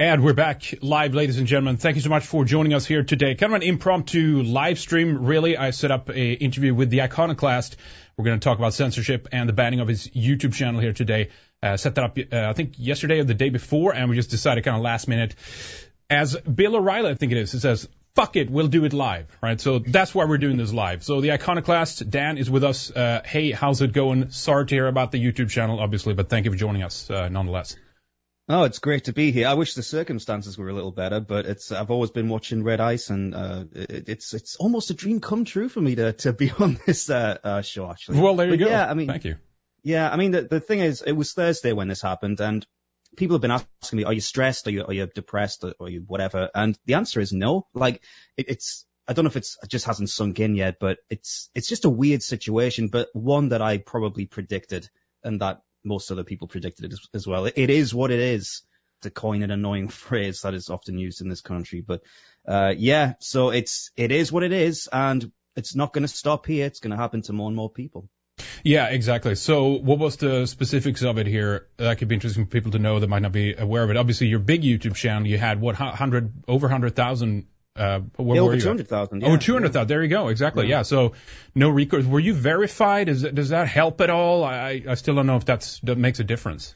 And we're back live, ladies and gentlemen. Thank you so much for joining us here today. Kind of an impromptu live stream, really. I set up an interview with the Iconoclast. We're going to talk about censorship and the banning of his YouTube channel here today. Set that up, I think, yesterday or the day before, and we just decided kind of last minute. As Bill O'Reilly, I think it says, fuck it, we'll do it live, right? So that's why we're doing this live. So the Iconoclast, Dan, is with us. Hey, how's it going? Sorry to hear about the YouTube channel, obviously, but thank you for joining us nonetheless. Oh, it's great to be here. I wish the circumstances were a little better, but I've always been watching Red Ice, and it's almost a dream come true for me to be on this show, actually. Well, there you go. Yeah, I mean, thank you. Yeah, I mean, the thing is, it was Thursday when this happened, and people have been asking me, are you stressed? Are you depressed? Are you whatever? And the answer is no. Like, it's I don't know if it just hasn't sunk in yet, but it's just a weird situation, but one that I probably predicted, and that most other people predicted it as well. It is what it is, to coin an annoying phrase that is often used in this country. But yeah, so it is what it is, and it's not going to stop here. It's going to happen to more and more people. Yeah, exactly. So what was the specifics of it here? That could be interesting for people to know that might not be aware of it. Obviously, your big YouTube channel, you had, what, over 100,000? Over 200,000. Yeah, over 200,000. Yeah. There you go. Exactly. Yeah. So no recourse. Were you verified? Does that help at all? I still don't know if that makes a difference.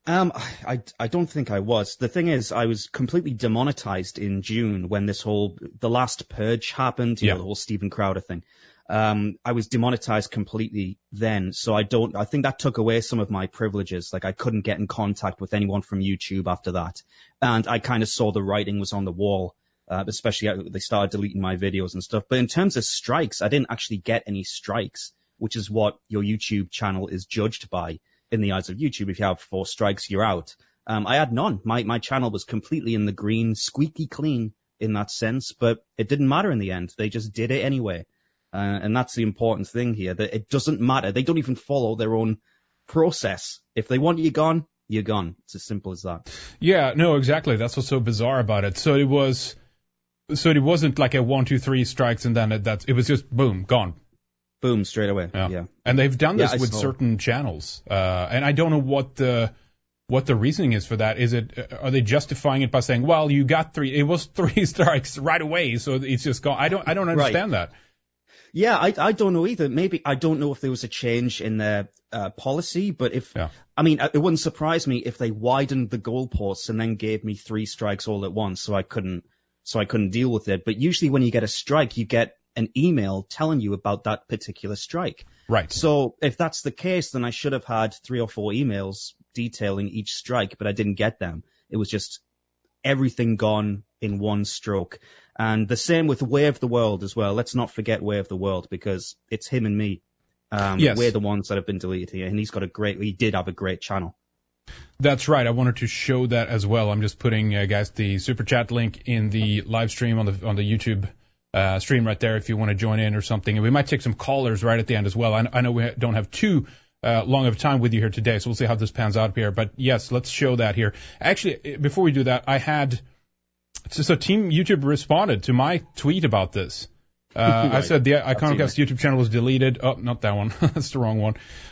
I don't think I was. The thing is, I was completely demonetized in June when the last purge happened, you know, the whole Steven Crowder thing. I was demonetized completely then. So I think that took away some of my privileges. Like, I couldn't get in contact with anyone from YouTube after that. And I kind of saw the writing was on the wall. Especially they started deleting my videos and stuff. But in terms of strikes, I didn't actually get any strikes, which is what your YouTube channel is judged by in the eyes of YouTube. If you have 4 strikes, you're out. I had none. My channel was completely in the green, squeaky clean in that sense, but it didn't matter in the end. They just did it anyway. And that's the important thing here, that it doesn't matter. They don't even follow their own process. If they want you gone, you're gone. It's as simple as that. Yeah, no, exactly. That's what's so bizarre about it. So it wasn't like a 1, 2, 3 strikes and then it was just boom, gone. Boom, straight away. Yeah. And they've done this with certain channels. And I don't know what the reasoning is for that. Are they justifying it by saying, well, you got 3, it was 3 strikes right away, so it's just gone. I don't understand that. Yeah, I don't know either. Maybe I don't know if there was a change in their policy, but I mean, it wouldn't surprise me if they widened the goalposts and then gave me 3 strikes all at once, so I couldn't deal with it. But usually when you get a strike, you get an email telling you about that particular strike. Right. So if that's the case, then I should have had 3 or 4 emails detailing each strike, but I didn't get them. It was just everything gone in one stroke. And the same with Way of the World as well. Let's not forget Way of the World, because it's him and me. Yes. We're the ones that have been deleted here, and he did have a great channel. That's right. I wanted to show that as well. I'm just putting, guys, the super chat link in the live stream on the YouTube stream right there if you want to join in or something. And we might take some callers right at the end as well. I know we don't have too long of time with you here today, so we'll see how this pans out here. But yes, let's show that here. Actually, before we do that, so Team YouTube responded to my tweet about this. Right. I said the Iconoclast YouTube channel was deleted. Oh, not that one. That's the wrong one.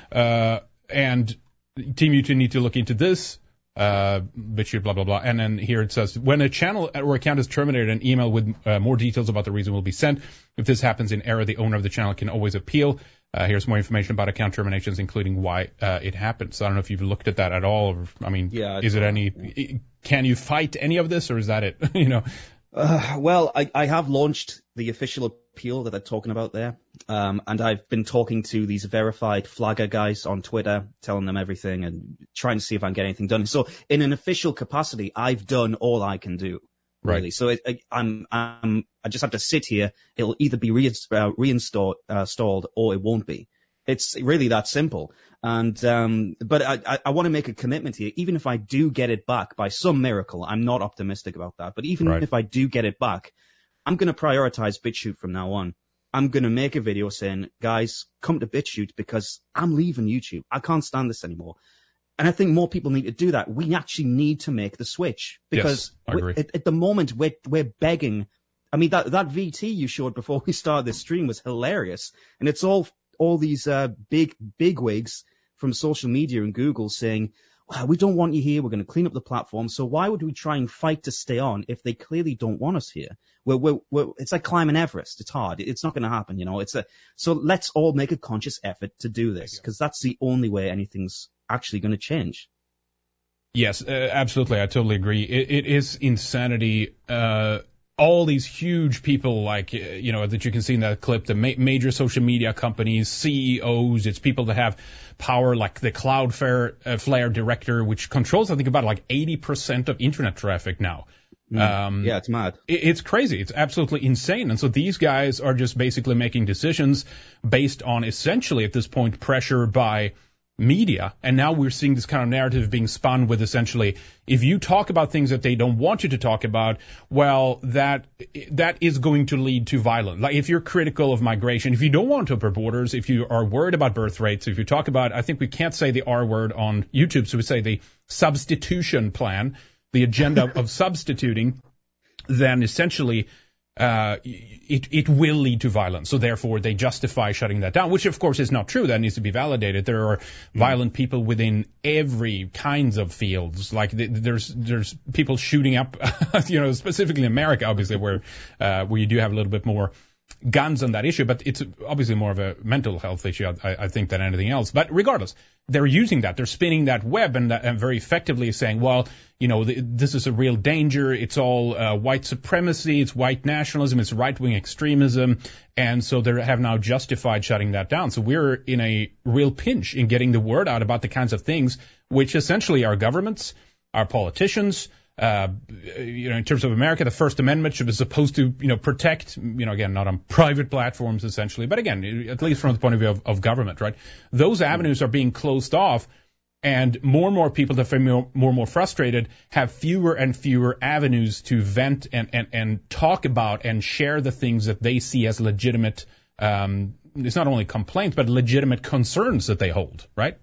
And Team YouTube need to look into this, BitChute, blah, blah, blah. And then here it says, when a channel or account is terminated, an email with more details about the reason will be sent. If this happens in error, the owner of the channel can always appeal. Here's more information about account terminations, including why it happened. So I don't know if you've looked at that at all. Or, I mean, can you fight any of this, or is that it? You know? Well, I have launched the official appeal that they're talking about there. And I've been talking to these verified flagger guys on Twitter, telling them everything and trying to see if I can get anything done. So in an official capacity, I've done all I can do. Really. Right. So I just have to sit here. It'll either be reinstalled or it won't be. It's really that simple. And, but I want to make a commitment here. Even if I do get it back by some miracle, I'm not optimistic about that. But even if I do get it back, I'm going to prioritize BitChute from now on. I'm going to make a video saying, guys, come to BitChute because I'm leaving YouTube. I can't stand this anymore. And I think more people need to do that. We actually need to make the switch because at the moment we're begging. I mean, that VT you showed before we started this stream was hilarious. And it's all these big wigs from social media and Google saying, well, we don't want you here. We're going to clean up the platform. So why would we try and fight to stay on if they clearly don't want us here? It's like climbing Everest. It's hard. It's not going to happen, you know. So let's all make a conscious effort to do this, because that's the only way anything's actually going to change. Yes, absolutely. I totally agree. It is insanity. All these huge people, like, you know, that you can see in that clip, the major social media companies, CEOs, it's people that have power, like the Cloudflare director, which controls, I think, about like 80% of internet traffic now. Yeah, it's mad. It's crazy. It's absolutely insane. And so these guys are just basically making decisions based on essentially at this point pressure by media. And now we're seeing this kind of narrative being spun with essentially, if you talk about things that they don't want you to talk about, well, that is going to lead to violence. Like if you're critical of migration, if you don't want to open borders, if you are worried about birth rates, if you talk about, I think we can't say the R word on YouTube, so we say the substitution plan, the agenda of substituting, then essentially it will lead to violence. So therefore they justify shutting that down, which of course is not true. That needs to be validated. There are violent people within every kinds of fields. Like there's people shooting up, you know, specifically in America, obviously, where you do have a little bit more guns on that issue, but it's obviously more of a mental health issue, I think, than anything else. But regardless, they're using that. They're spinning that web and very effectively saying, well, you know, this is a real danger. It's all white supremacy. It's white nationalism. It's right-wing extremism. And so they have now justified shutting that down. So we're in a real pinch in getting the word out about the kinds of things which essentially our governments, our politicians, you know, in terms of America, the First Amendment should be supposed to, you know, protect, you know, again, not on private platforms essentially, but again, at least from the point of view of government, right? Those avenues are being closed off, and more people that feel more frustrated have fewer and fewer avenues to vent and talk about and share the things that they see as legitimate, it's not only complaints, but legitimate concerns that they hold, right?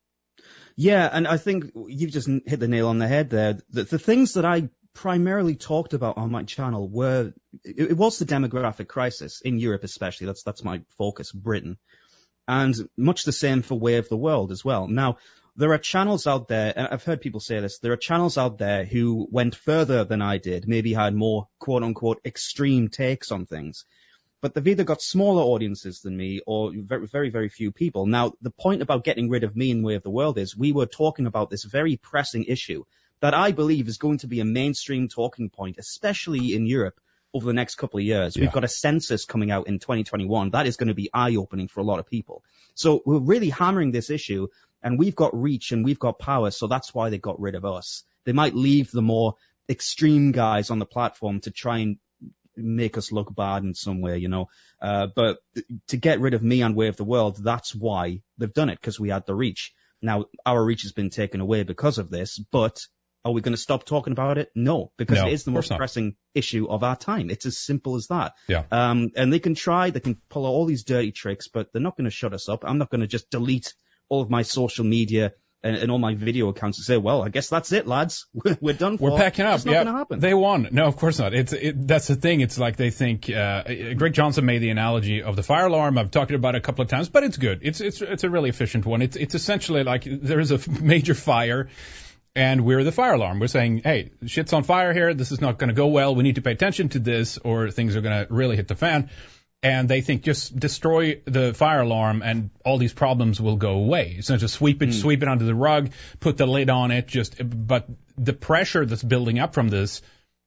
Yeah, and I think you've just hit the nail on the head there. The things that I primarily talked about on my channel were, it was the demographic crisis in Europe especially. That's my focus, Britain. And much the same for Way of the World as well. Now, there are channels out there, and I've heard people say this, there are channels out there who went further than I did, maybe had more quote-unquote extreme takes on things. But they've either got smaller audiences than me or very, very, very few people. Now, the point about getting rid of me in Way of the World is we were talking about this very pressing issue that I believe is going to be a mainstream talking point, especially in Europe over the next couple of years. Yeah. We've got a census coming out in 2021. That is going to be eye-opening for a lot of people. So we're really hammering this issue, and we've got reach and we've got power, so that's why they got rid of us. They might leave the more extreme guys on the platform to try and make us look bad in some way, you know. But to get rid of me and Way of the World, that's why they've done it, because we had the reach. Now, our reach has been taken away because of this, but are we going to stop talking about it? No, because it is the most pressing issue of our time. It's as simple as that. Yeah. And they can pull all these dirty tricks, but they're not going to shut us up. I'm not going to just delete all of my social media and all my video accounts and say, well, I guess that's it, lads. We're done for. We're packing up. It's not going to happen. They won. No, of course not. That's the thing. It's like they think, Greg Johnson made the analogy of the fire alarm. I've talked about it a couple of times, but it's good. It's a really efficient one. It's essentially like there's a major fire and we're the fire alarm. We're saying, hey, shit's on fire here. This is not going to go well. We need to pay attention to this or things are going to really hit the fan. And they think just destroy the fire alarm and all these problems will go away. So just sweep it under the rug, put the lid on it. But the pressure that's building up from this,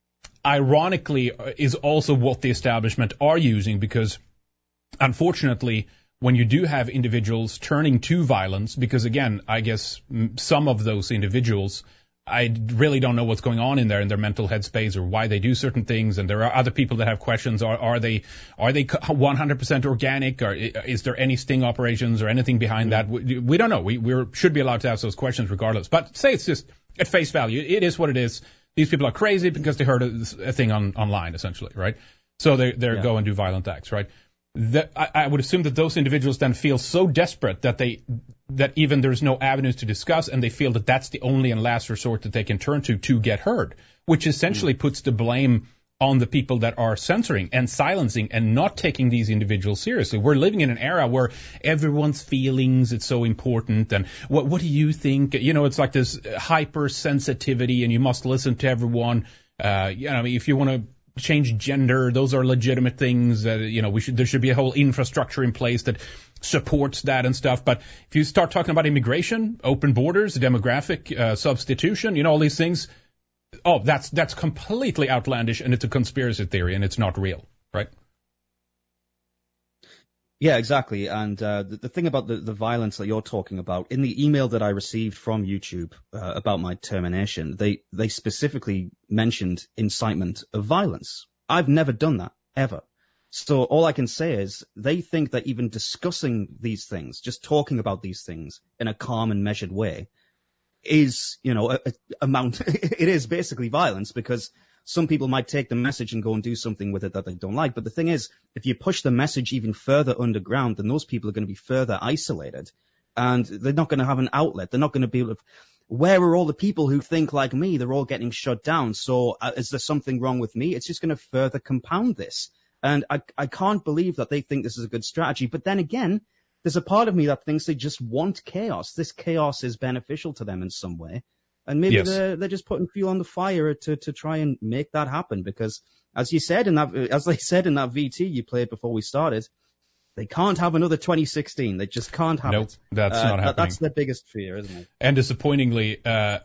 ironically, is also what the establishment are using, because unfortunately, when you do have individuals turning to violence, because again, I guess some of those individuals, I really don't know what's going on in their mental headspace or why they do certain things. And there are other people that have questions. Are they 100% organic, or is there any sting operations or anything behind that? We don't know. We should be allowed to ask those questions regardless. But say it's just at face value. It is what it is. These people are crazy because they heard a thing online, essentially, right? So they go and do violent acts, right? I would assume that those individuals then feel so desperate that even there's no avenues to discuss, and they feel that that's the only and last resort that they can turn to get heard, which essentially puts the blame on the people that are censoring and silencing and not taking these individuals seriously. We're living in an era where everyone's feelings, it's so important. And what do you think? You know, it's like this hypersensitivity and you must listen to everyone. I mean, if you want to change gender, those are legitimate things. There should be a whole infrastructure in place that supports that and stuff. But if you start talking about immigration, open borders, demographic substitution, all these things, that's completely outlandish and it's a conspiracy theory and it's not real, right? Yeah, exactly. And the thing about the violence that you're talking about, in the email that I received from YouTube about my termination, they specifically mentioned incitement of violence. I've never done that, ever. So all I can say is they think that even discussing these things, just talking about these things in a calm and measured way is, it is basically violence, because some people might take the message and go and do something with it that they don't like. But the thing is, if you push the message even further underground, then those people are going to be further isolated and they're not going to have an outlet. They're not going to be able to, where are all the people who think like me? They're all getting shut down. So is there something wrong with me? It's just going to further compound this. And I can't believe that they think this is a good strategy. But then again, there's a part of me that thinks they just want chaos. This chaos is beneficial to them in some way. And maybe yes. they're just putting fuel on the fire to try and make that happen. Because as they said in that VT you played before we started, they can't have another 2016. They just can't have it. That's not happening. That's their biggest fear, isn't it? And disappointingly,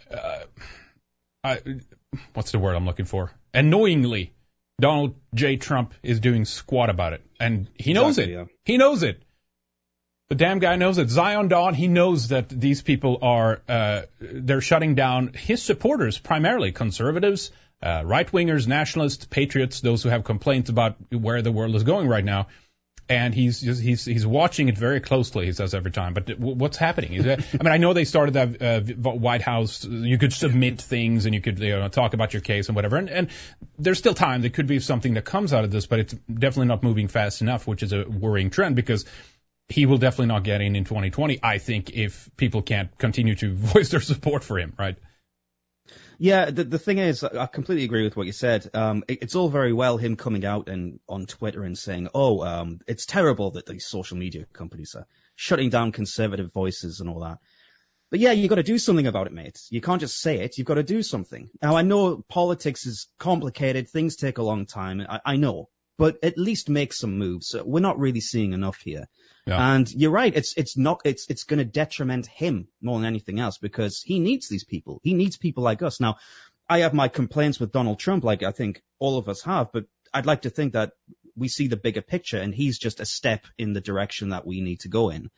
what's the word I'm looking for? Annoyingly, Donald J. Trump is doing squat about it. And he knows it. Yeah. He knows it. The damn guy knows it. Zion Dawn, he knows that these people are, they're shutting down his supporters, primarily conservatives, right-wingers, nationalists, patriots, those who have complaints about where the world is going right now. And he's watching it very closely, he says every time. But what's happening? I know they started that White House. You could submit things and you could talk about your case and whatever. And there's still time. There could be something that comes out of this, but it's definitely not moving fast enough, which is a worrying trend because he will definitely not get in 2020, I think, if people can't continue to voice their support for him, right? Yeah, the thing is, I completely agree with what you said. It's all very well him coming out and on Twitter and saying, it's terrible that these social media companies are shutting down conservative voices and all that. But yeah, you got to do something about it, mate. You can't just say it. You've got to do something. Now, I know politics is complicated. Things take a long time. I know. But at least make some moves. We're not really seeing enough here. Yeah. And you're right. It's going to detriment him more than anything else because he needs these people. He needs people like us. Now, I have my complaints with Donald Trump, like I think all of us have, but I'd like to think that we see the bigger picture and he's just a step in the direction that we need to go in.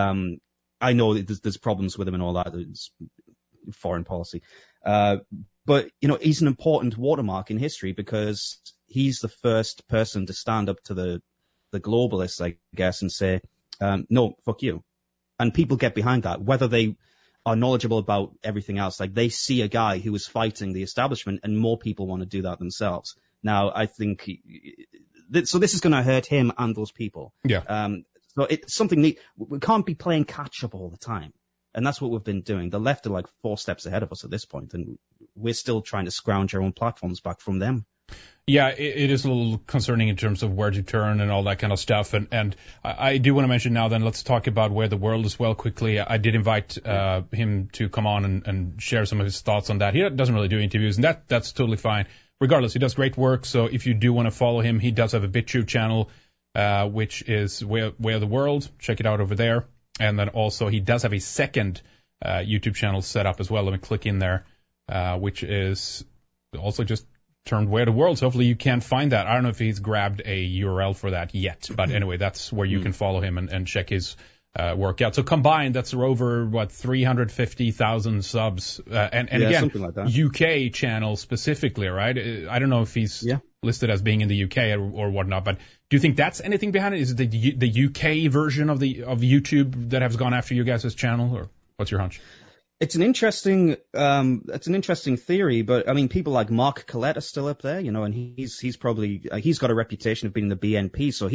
I know that there's problems with him and all that. It's foreign policy. But, he's an important watermark in history because he's the first person to stand up to the globalists, I guess, and say, no, fuck you. And people get behind that, whether they are knowledgeable about everything else. Like they see a guy who is fighting the establishment and more people want to do that themselves. Now, I think, so this is going to hurt him and those people. Yeah. So it's something neat. We can't be playing catch up all the time. And that's what we've been doing. The left are like 4 steps ahead of us at this point, and we're still trying to scrounge our own platforms back from them. Yeah, it is a little concerning in terms of where to turn and all that kind of stuff. And I do want to mention now then, let's talk about where the world is well quickly. I did invite him to come on and share some of his thoughts on that. He doesn't really do interviews, and that's totally fine. Regardless, he does great work. So if you do want to follow him, he does have a BitChute channel, which is Where the World. Check it out over there. And then also he does have a second YouTube channel set up as well. Let me click in there, which is also just termed Where the World. So hopefully you can find that. I don't know if he's grabbed a URL for that yet, but anyway, that's where you can follow him and check his work out. So combined, that's over 350,000 subs, and again, something like that. UK channel specifically, right? I don't know if he's listed as being in the UK or whatnot, but do you think that's anything behind it? Is it the UK version of YouTube that has gone after you guys' channel, or what's your hunch? It's an interesting theory, but I mean, people like Mark Collette are still up there, and he's probably, he's got a reputation of being the BNP, so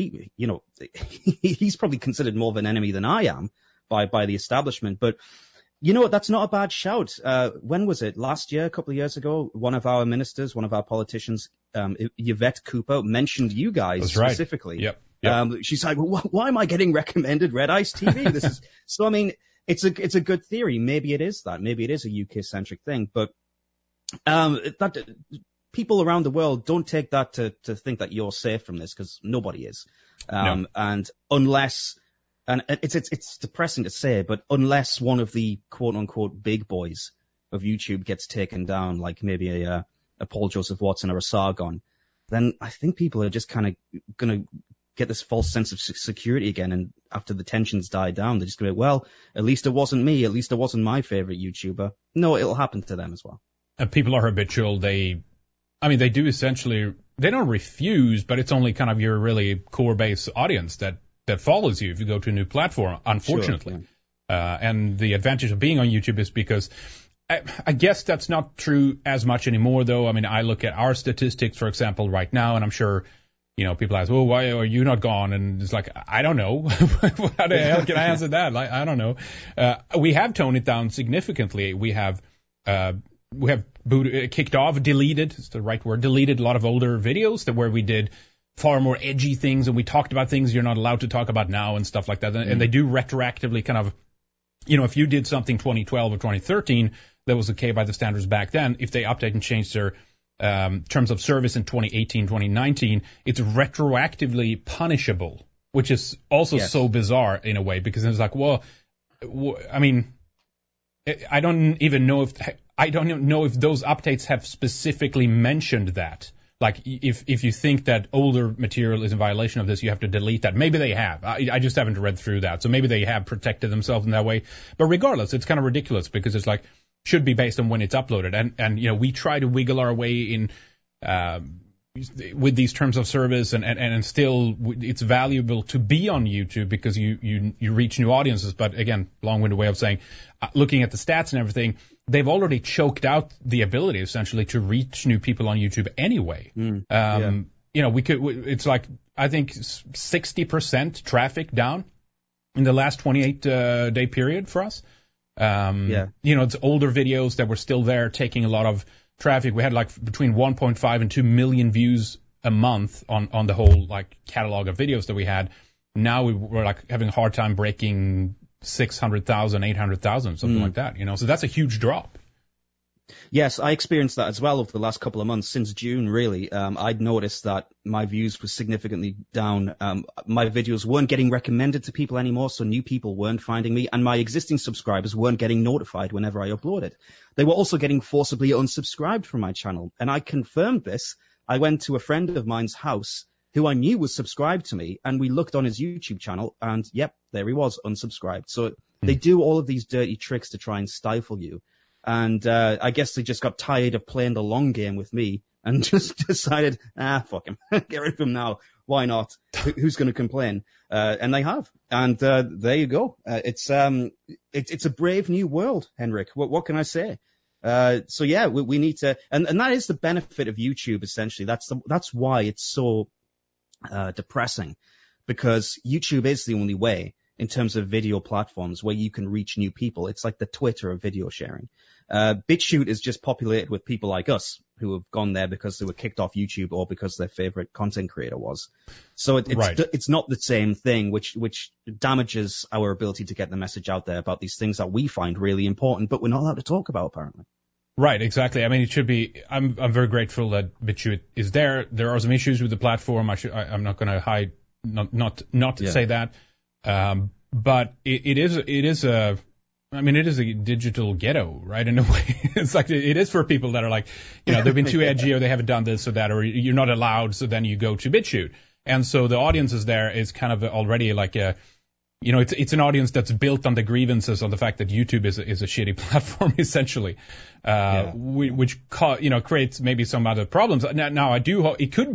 he's probably considered more of an enemy than I am by the establishment. But that's not a bad shout. When was it? Last year, a couple of years ago, one of our ministers, one of our politicians Yvette Cooper mentioned you guys specifically. Yep. She's like, well, why am I getting recommended Red Ice TV? This is so. I mean, it's a good theory. Maybe it is that. Maybe it is a UK centric thing. But that people around the world don't take that to think that you're safe from this, because nobody is. No. And unless, and it's depressing to say, but unless one of the quote unquote big boys of YouTube gets taken down, like maybe a Paul Joseph Watson or a Sargon, then I think people are just kind of going to get this false sense of security again. And after the tensions die down, they're just going to, well, at least it wasn't me. At least it wasn't my favorite YouTuber. No, it'll happen to them as well. And people are habitual. They do essentially, they don't refuse, but it's only kind of your really core base audience that follows you if you go to a new platform, unfortunately. Sure, yeah. And the advantage of being on YouTube is because I guess that's not true as much anymore, though. I mean, I look at our statistics, for example, right now, and I'm sure, people ask, well, why are you not gone? And it's like, I don't know. How the hell can I answer that? Like, I don't know. We have toned it down significantly. We have kicked off, deleted, is the right word, deleted a lot of older videos where we did far more edgy things, and we talked about things you're not allowed to talk about now and stuff like that. And they do retroactively kind of, if you did something 2012 or 2013 that was okay by the standards back then, if they update and change their terms of service in 2018, 2019, it's retroactively punishable, which is also so bizarre in a way, because it's like, well, I mean, I don't know if those updates have specifically mentioned that. Like, if you think that older material is in violation of this, you have to delete that. Maybe they have. I just haven't read through that. So maybe they have protected themselves in that way. But regardless, it's kind of ridiculous, because it's like, should be based on when it's uploaded. And we try to wiggle our way in with these terms of service, and still it's valuable to be on YouTube because you reach new audiences. But again, long-winded way of saying, looking at the stats and everything, they've already choked out the ability essentially to reach new people on YouTube anyway. It's like, I think 60% traffic down in the last 28 day period for us. It's older videos that were still there taking a lot of traffic. We had like between 1.5 and 2 million views a month on the whole like catalog of videos that we had. Now we're like having a hard time breaking 600,000, 800,000, something like that, so that's a huge drop. Yes, I experienced that as well over the last couple of months, since June, really. I'd noticed that my views were significantly down. My videos weren't getting recommended to people anymore, so new people weren't finding me, and my existing subscribers weren't getting notified whenever I uploaded. They were also getting forcibly unsubscribed from my channel, and I confirmed this. I went to a friend of mine's house who I knew was subscribed to me, and we looked on his YouTube channel, and yep, there he was, unsubscribed. So they do all of these dirty tricks to try and stifle you. And I guess they just got tired of playing the long game with me and just decided, fuck him, get rid of him now. Why not? Who's going to complain? And they have. And there you go. It's a brave new world, Henrik. What can I say? So yeah, we need to, and that is the benefit of YouTube, essentially. That's why it's so depressing, because YouTube is the only way in terms of video platforms where you can reach new people. It's like the Twitter of video sharing. BitChute is just populated with people like us who have gone there because they were kicked off YouTube or because their favorite content creator was. So it's not the same thing, which damages our ability to get the message out there about these things that we find really important, but we're not allowed to talk about, apparently. Right, exactly. I mean, it should be. I'm very grateful that BitChute is there. There are some issues with the platform. I'm not going to hide, not say that. But it is a digital ghetto, right? In a way, it's like it is for people that are like, they've been too edgy, or they haven't done this or that, or you're not allowed. So then you go to BitChute, and so the audience is there is kind of already like a, it's an audience that's built on the grievances on the fact that YouTube is a shitty platform, essentially, which creates maybe some other problems. Now it could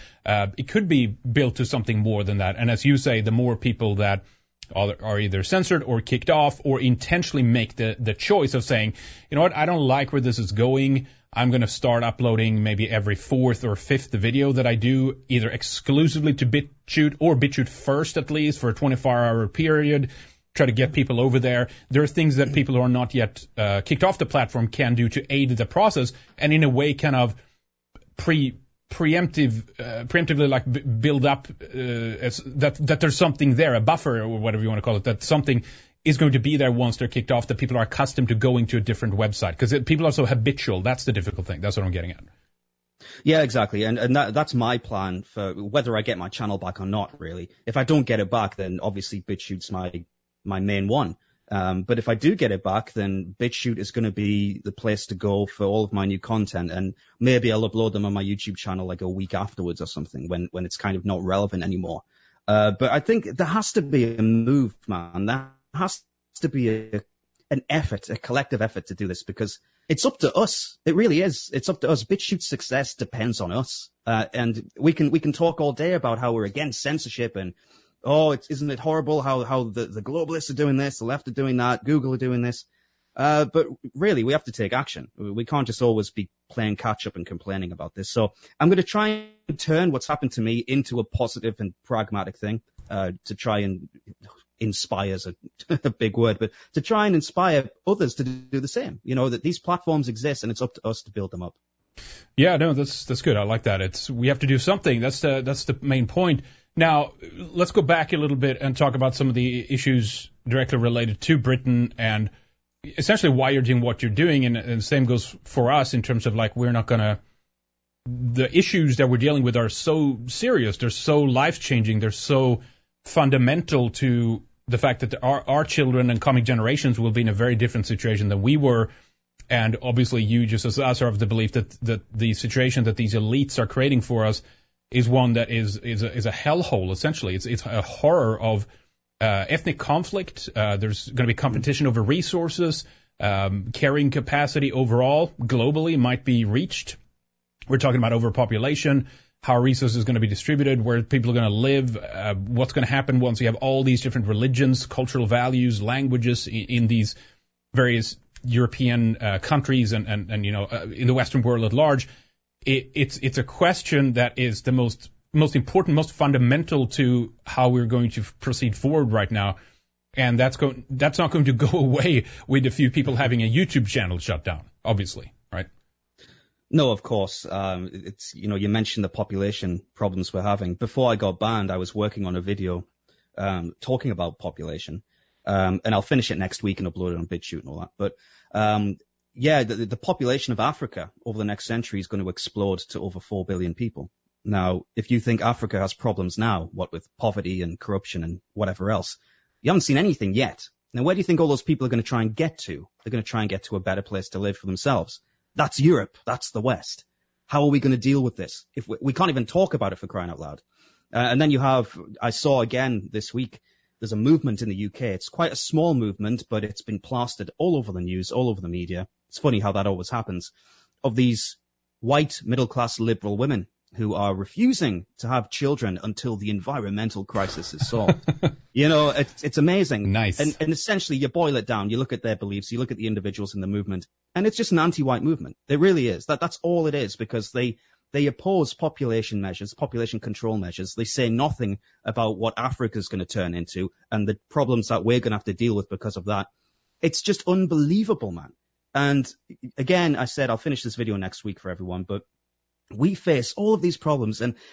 be built to something more than that. And as you say, the more people that are either censored or kicked off or intentionally make the choice of saying, you know what, I don't like where this is going. I'm going to start uploading maybe every fourth or fifth video that I do, either exclusively to BitChute or BitChute first, at least for a 24-hour period. Try to get people over there. There are things that people who are not yet kicked off the platform can do to aid the process, and in a way kind of preemptively like build up that there's something there, a buffer or whatever you want to call it, that something is going to be there once they're kicked off, that people are accustomed to going to a different website, because people are so habitual. That's the difficult thing. That's what I'm getting at. Yeah, exactly. And that's my plan for whether I get my channel back or not, really. If I don't get it back, then obviously BitChute's my main one. But if I do get it back, then BitChute is going to be the place to go for all of my new content. And maybe I'll upload them on my YouTube channel like a week afterwards or something when it's kind of not relevant anymore. But I think there has to be a move, man. There has to be an effort, a collective effort to do this, because it's up to us. It really is. It's up to us. BitChute's success depends on us. And we can talk all day about how we're against censorship and, isn't it horrible how the globalists are doing this, the left are doing that, Google are doing this. But really, we have to take action. We can't just always be playing catch up and complaining about this. So I'm going to try and turn what's happened to me into a positive and pragmatic thing, to try and inspire is a big word, but to try and inspire others to do the same. You know, that these platforms exist and it's up to us to build them up. Yeah, no, that's good. I like that. We have to do something. That's the main point. Now, let's go back a little bit and talk about some of the issues directly related to Britain and essentially why you're doing what you're doing. And the same goes for us in terms of like, the issues that we're dealing with are so serious. They're so life-changing. They're so fundamental to the fact that our children and coming generations will be in a very different situation than we were. And obviously you, just as us, are of the belief that the situation that these elites are creating for us is one that is a hellhole, essentially. It's a horror of ethnic conflict. There's going to be competition over resources. Carrying capacity overall globally might be reached. We're talking about overpopulation, how resources are going to be distributed, where people are going to live, what's going to happen once you have all these different religions, cultural values, languages in these various European countries and in the Western world at large. It's a question that is the most important, most fundamental to how we're going to proceed forward right now. And that's not going to go away with a few people having a YouTube channel shut down, obviously, right? No, of course. You mentioned the population problems we're having. Before I got banned, I was working on a video talking about population. And I'll finish it next week and upload it on BitChute and all that. But the population of Africa over the next century is going to explode to over 4 billion people. Now, if you think Africa has problems now, what with poverty and corruption and whatever else, you haven't seen anything yet. Now, where do you think all those people are going to try and get to? They're going to try and get to a better place to live for themselves. That's Europe. That's the West. How are we going to deal with this? If we can't even talk about it, for crying out loud. And then I saw again this week, there's a movement in the UK. It's quite a small movement, but it's been plastered all over the news, all over the media. It's funny how that always happens, of these white middle-class liberal women who are refusing to have children until the environmental crisis is solved. It's amazing. Nice. And essentially you boil it down, you look at their beliefs, you look at the individuals in the movement, and it's just an anti-white movement. It really is. That's all it is, because they oppose population measures, population control measures. They say nothing about what Africa is going to turn into and the problems that we're going to have to deal with because of that. It's just unbelievable, man. And again, I said I'll finish this video next week for everyone, but we face all of these problems. And,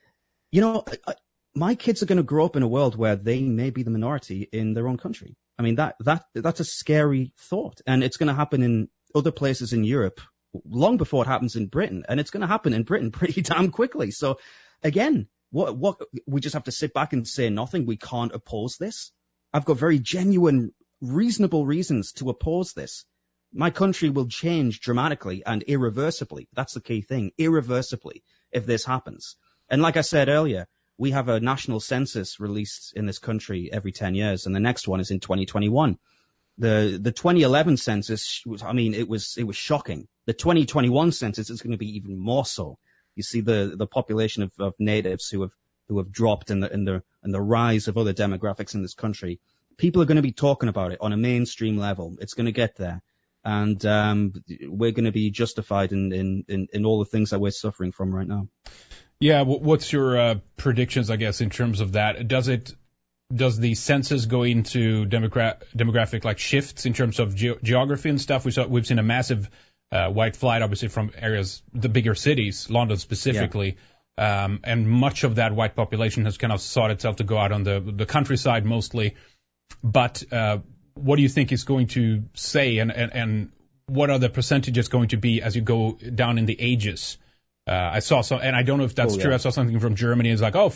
my kids are going to grow up in a world where they may be the minority in their own country. I mean, that's a scary thought. And it's going to happen in other places in Europe long before it happens in Britain. And it's going to happen in Britain pretty damn quickly. So again, what we just have to sit back and say nothing. We can't oppose this. I've got very genuine, reasonable reasons to oppose this. My country will change dramatically and irreversibly. That's the key thing, irreversibly, if this happens. And like I said earlier, we have a national census released in this country every 10 years, and the next one is in 2021. The 2011 census it was shocking. The 2021 census is going to be even more so. You see the population of natives who have dropped and the rise of other demographics in this country. People are going to be talking about it on a mainstream level. It's going to get there. And we're going to be justified in all the things that we're suffering from right now. Yeah, what's your predictions, I guess, in terms of that? Does the census go into demographic like shifts in terms of geography and stuff? We've seen a massive white flight, obviously from areas, the bigger cities, London specifically. Yeah. And much of that white population has kind of sought itself to go out on the countryside mostly. But what do you think is going to say, and what are the percentages going to be as you go down in the ages? I saw some, and I don't know if that's true. I saw something from Germany. It's like,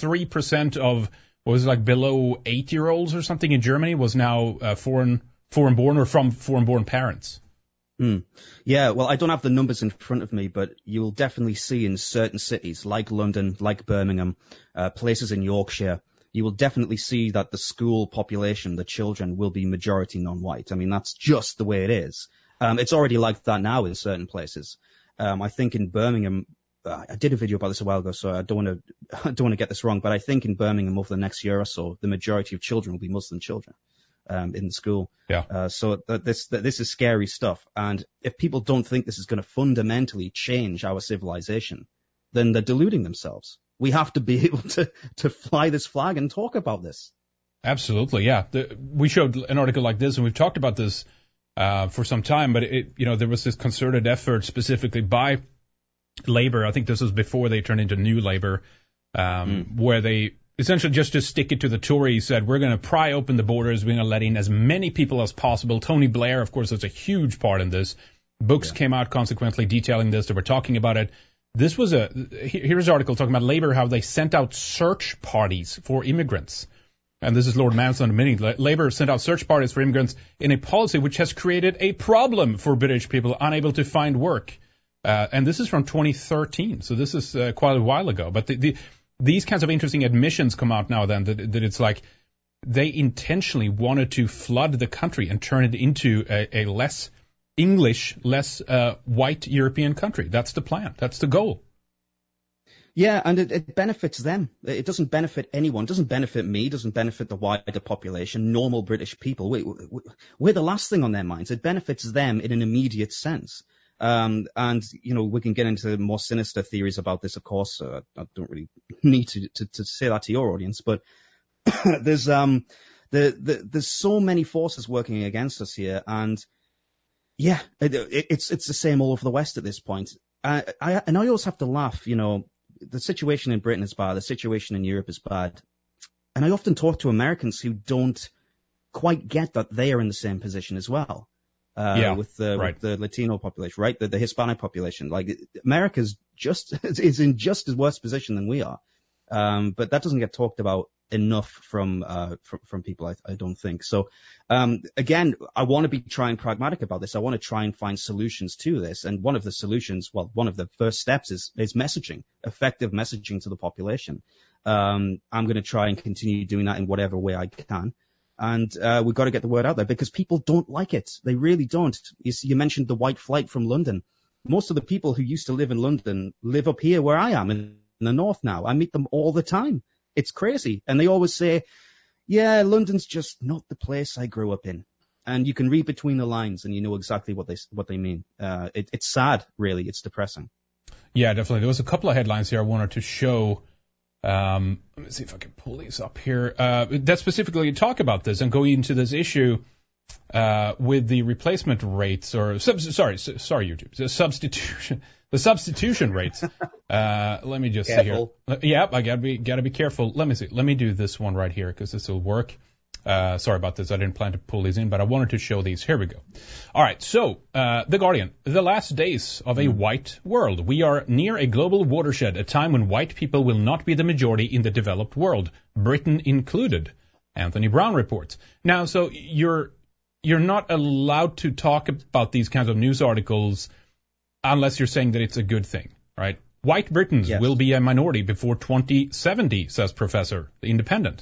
43% of, what was it, like below 8-year-olds or something in Germany was now foreign born or from foreign born parents. Yeah, well, I don't have the numbers in front of me, but you'll definitely see in certain cities like London, like Birmingham, places in Yorkshire, you will definitely see that the school population, the children, will be majority non-white. I mean, that's just the way it is. It's already like that now in certain places. I think in Birmingham, I did a video about this a while ago, so I don't want to get this wrong, but I think in Birmingham over the next year or so, the majority of children will be Muslim children in the school. Yeah. So this is scary stuff. And if people don't think this is going to fundamentally change our civilization, then they're deluding themselves. We have to be able to fly this flag and talk about this. Absolutely, yeah. We showed an article like this, and we've talked about this for some time, but there was this concerted effort specifically by Labour. I think this was before they turned into New Labour, where they essentially just to stick it to the Tories said, we're going to pry open the borders, we're going to let in as many people as possible. Tony Blair, of course, was a huge part in this. Books came out consequently detailing this. They were talking about it. This was here's an article talking about Labour, how they sent out search parties for immigrants. And this is Lord Manson admitting Labour sent out search parties for immigrants in a policy which has created a problem for British people unable to find work. And this is from 2013, so this is quite a while ago. But these kinds of interesting admissions come out now then that it's like they intentionally wanted to flood the country and turn it into a less English, less white European country. That's the plan. That's the goal. Yeah, and it benefits them. It doesn't benefit anyone. It doesn't benefit me. It doesn't benefit the wider population, normal British people. We're the last thing on their minds. It benefits them in an immediate sense. And, we can get into more sinister theories about this, of course. I don't really need to say that to your audience, but there's so many forces working against us here. And yeah, it's the same all over the West at this point. I always have to laugh, the situation in Britain is bad. The situation in Europe is bad. And I often talk to Americans who don't quite get that they are in the same position as well. With the Latino population, right? The Hispanic population. Like America's is in just as worse position than we are. But that doesn't get talked about enough from people, I don't think. So, again, I want to be trying pragmatic about this. I want to try and find solutions to this. And one of the solutions, one of the first steps is messaging, effective messaging to the population. I'm going to try and continue doing that in whatever way I can. And we've got to get the word out there because people don't like it. They really don't. You mentioned the white flight from London. Most of the people who used to live in London live up here where I am in the north now. I meet them all the time. It's crazy. And they always say, yeah, London's just not the place I grew up in. And you can read between the lines and you know exactly what they mean. It's sad, really. It's depressing. Yeah, definitely. There was a couple of headlines here I wanted to show. Let me see if I can pull these up here. That specifically talk about this and go into this issue with the replacement rates or YouTube, the substitution rates. Let me just see here. Yeah, I gotta be careful. Let me see. Let me do this one right here because this will work. Sorry about this. I didn't plan to pull these in, but I wanted to show these. Here we go. All right. So, The Guardian, the last days of a white world. We are near a global watershed, a time when white people will not be the majority in the developed world, Britain included. Anthony Brown reports. Now, so you're not allowed to talk about these kinds of news articles unless you're saying that it's a good thing, right? White Britons will be a minority before 2070, says Professor The Independent.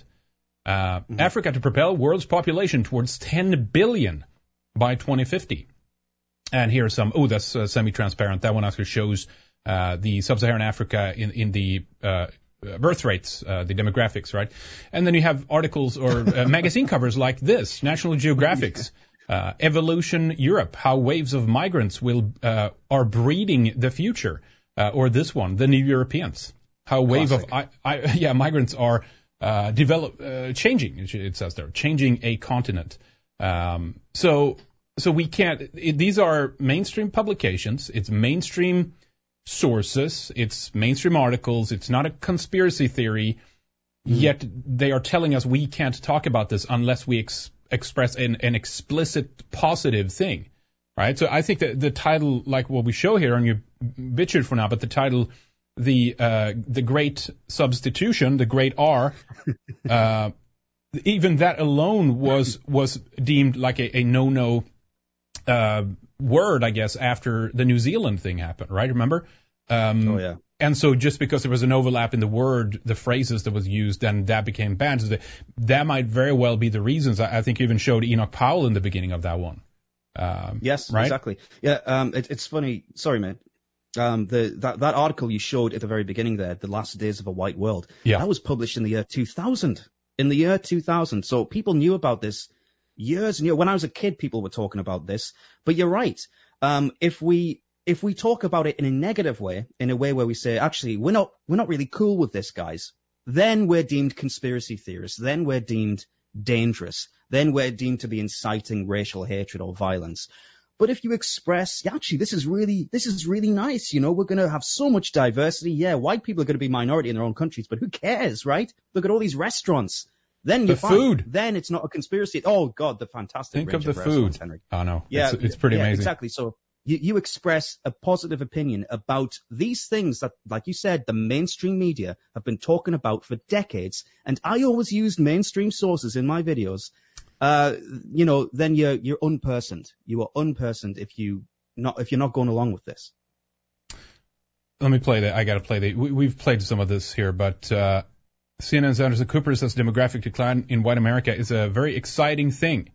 Africa to propel world's population towards 10 billion by 2050. And here's some, that's semi-transparent. That one actually shows the sub-Saharan Africa in the birth rates, the demographics, right? And then you have articles or magazine covers like this, National Geographic's Evolution Europe, how waves of migrants are breeding the future. Or this one, The New Europeans, how a wave of migrants are changing, it says there, changing a continent. So So we can't. These are mainstream publications. It's mainstream sources. It's mainstream articles. It's not a conspiracy theory. Yet they are telling us we can't talk about this unless we express an explicit positive thing, right? So I think that the title, like what we show here, and you bitch it for now, but the title, the Great Substitution, the Great R, even that alone was deemed like a no-no word, I guess, after the New Zealand thing happened, right? Remember? Oh yeah. And so just because there was an overlap in the word, the phrases that was used, then that became banned. So that might very well be the reasons. I think you even showed Enoch Powell in the beginning of that one. Yes, right? Exactly. Yeah, it's funny. Sorry, mate. That article you showed at the very beginning there, The Last Days of a White World, that was published in the year 2000. In the year 2000. So people knew about this years and years. When I was a kid, people were talking about this. But you're right. If we talk about it in a negative way, in a way where we say, actually, we're not really cool with this, guys, then we're deemed conspiracy theorists. Then we're deemed dangerous. Then we're deemed to be inciting racial hatred or violence. But if you express, actually, this is really nice. You know, we're going to have so much diversity. Yeah, white people are going to be minority in their own countries, but who cares, right? Look at all these restaurants. Then the food. Then it's not a conspiracy. Oh God, the fantastic. Think of the food. Henrik. Oh no. Yeah, it's pretty amazing. Exactly. So you express a positive opinion about these things that, like you said, the mainstream media have been talking about for decades. And I always used mainstream sources in my videos. Then you're unpersoned. You are unpersoned if you're not going along with this. Let me play that. I got to play the. We've played some of this here, but CNN's Anderson Cooper says demographic decline in white America is a very exciting thing.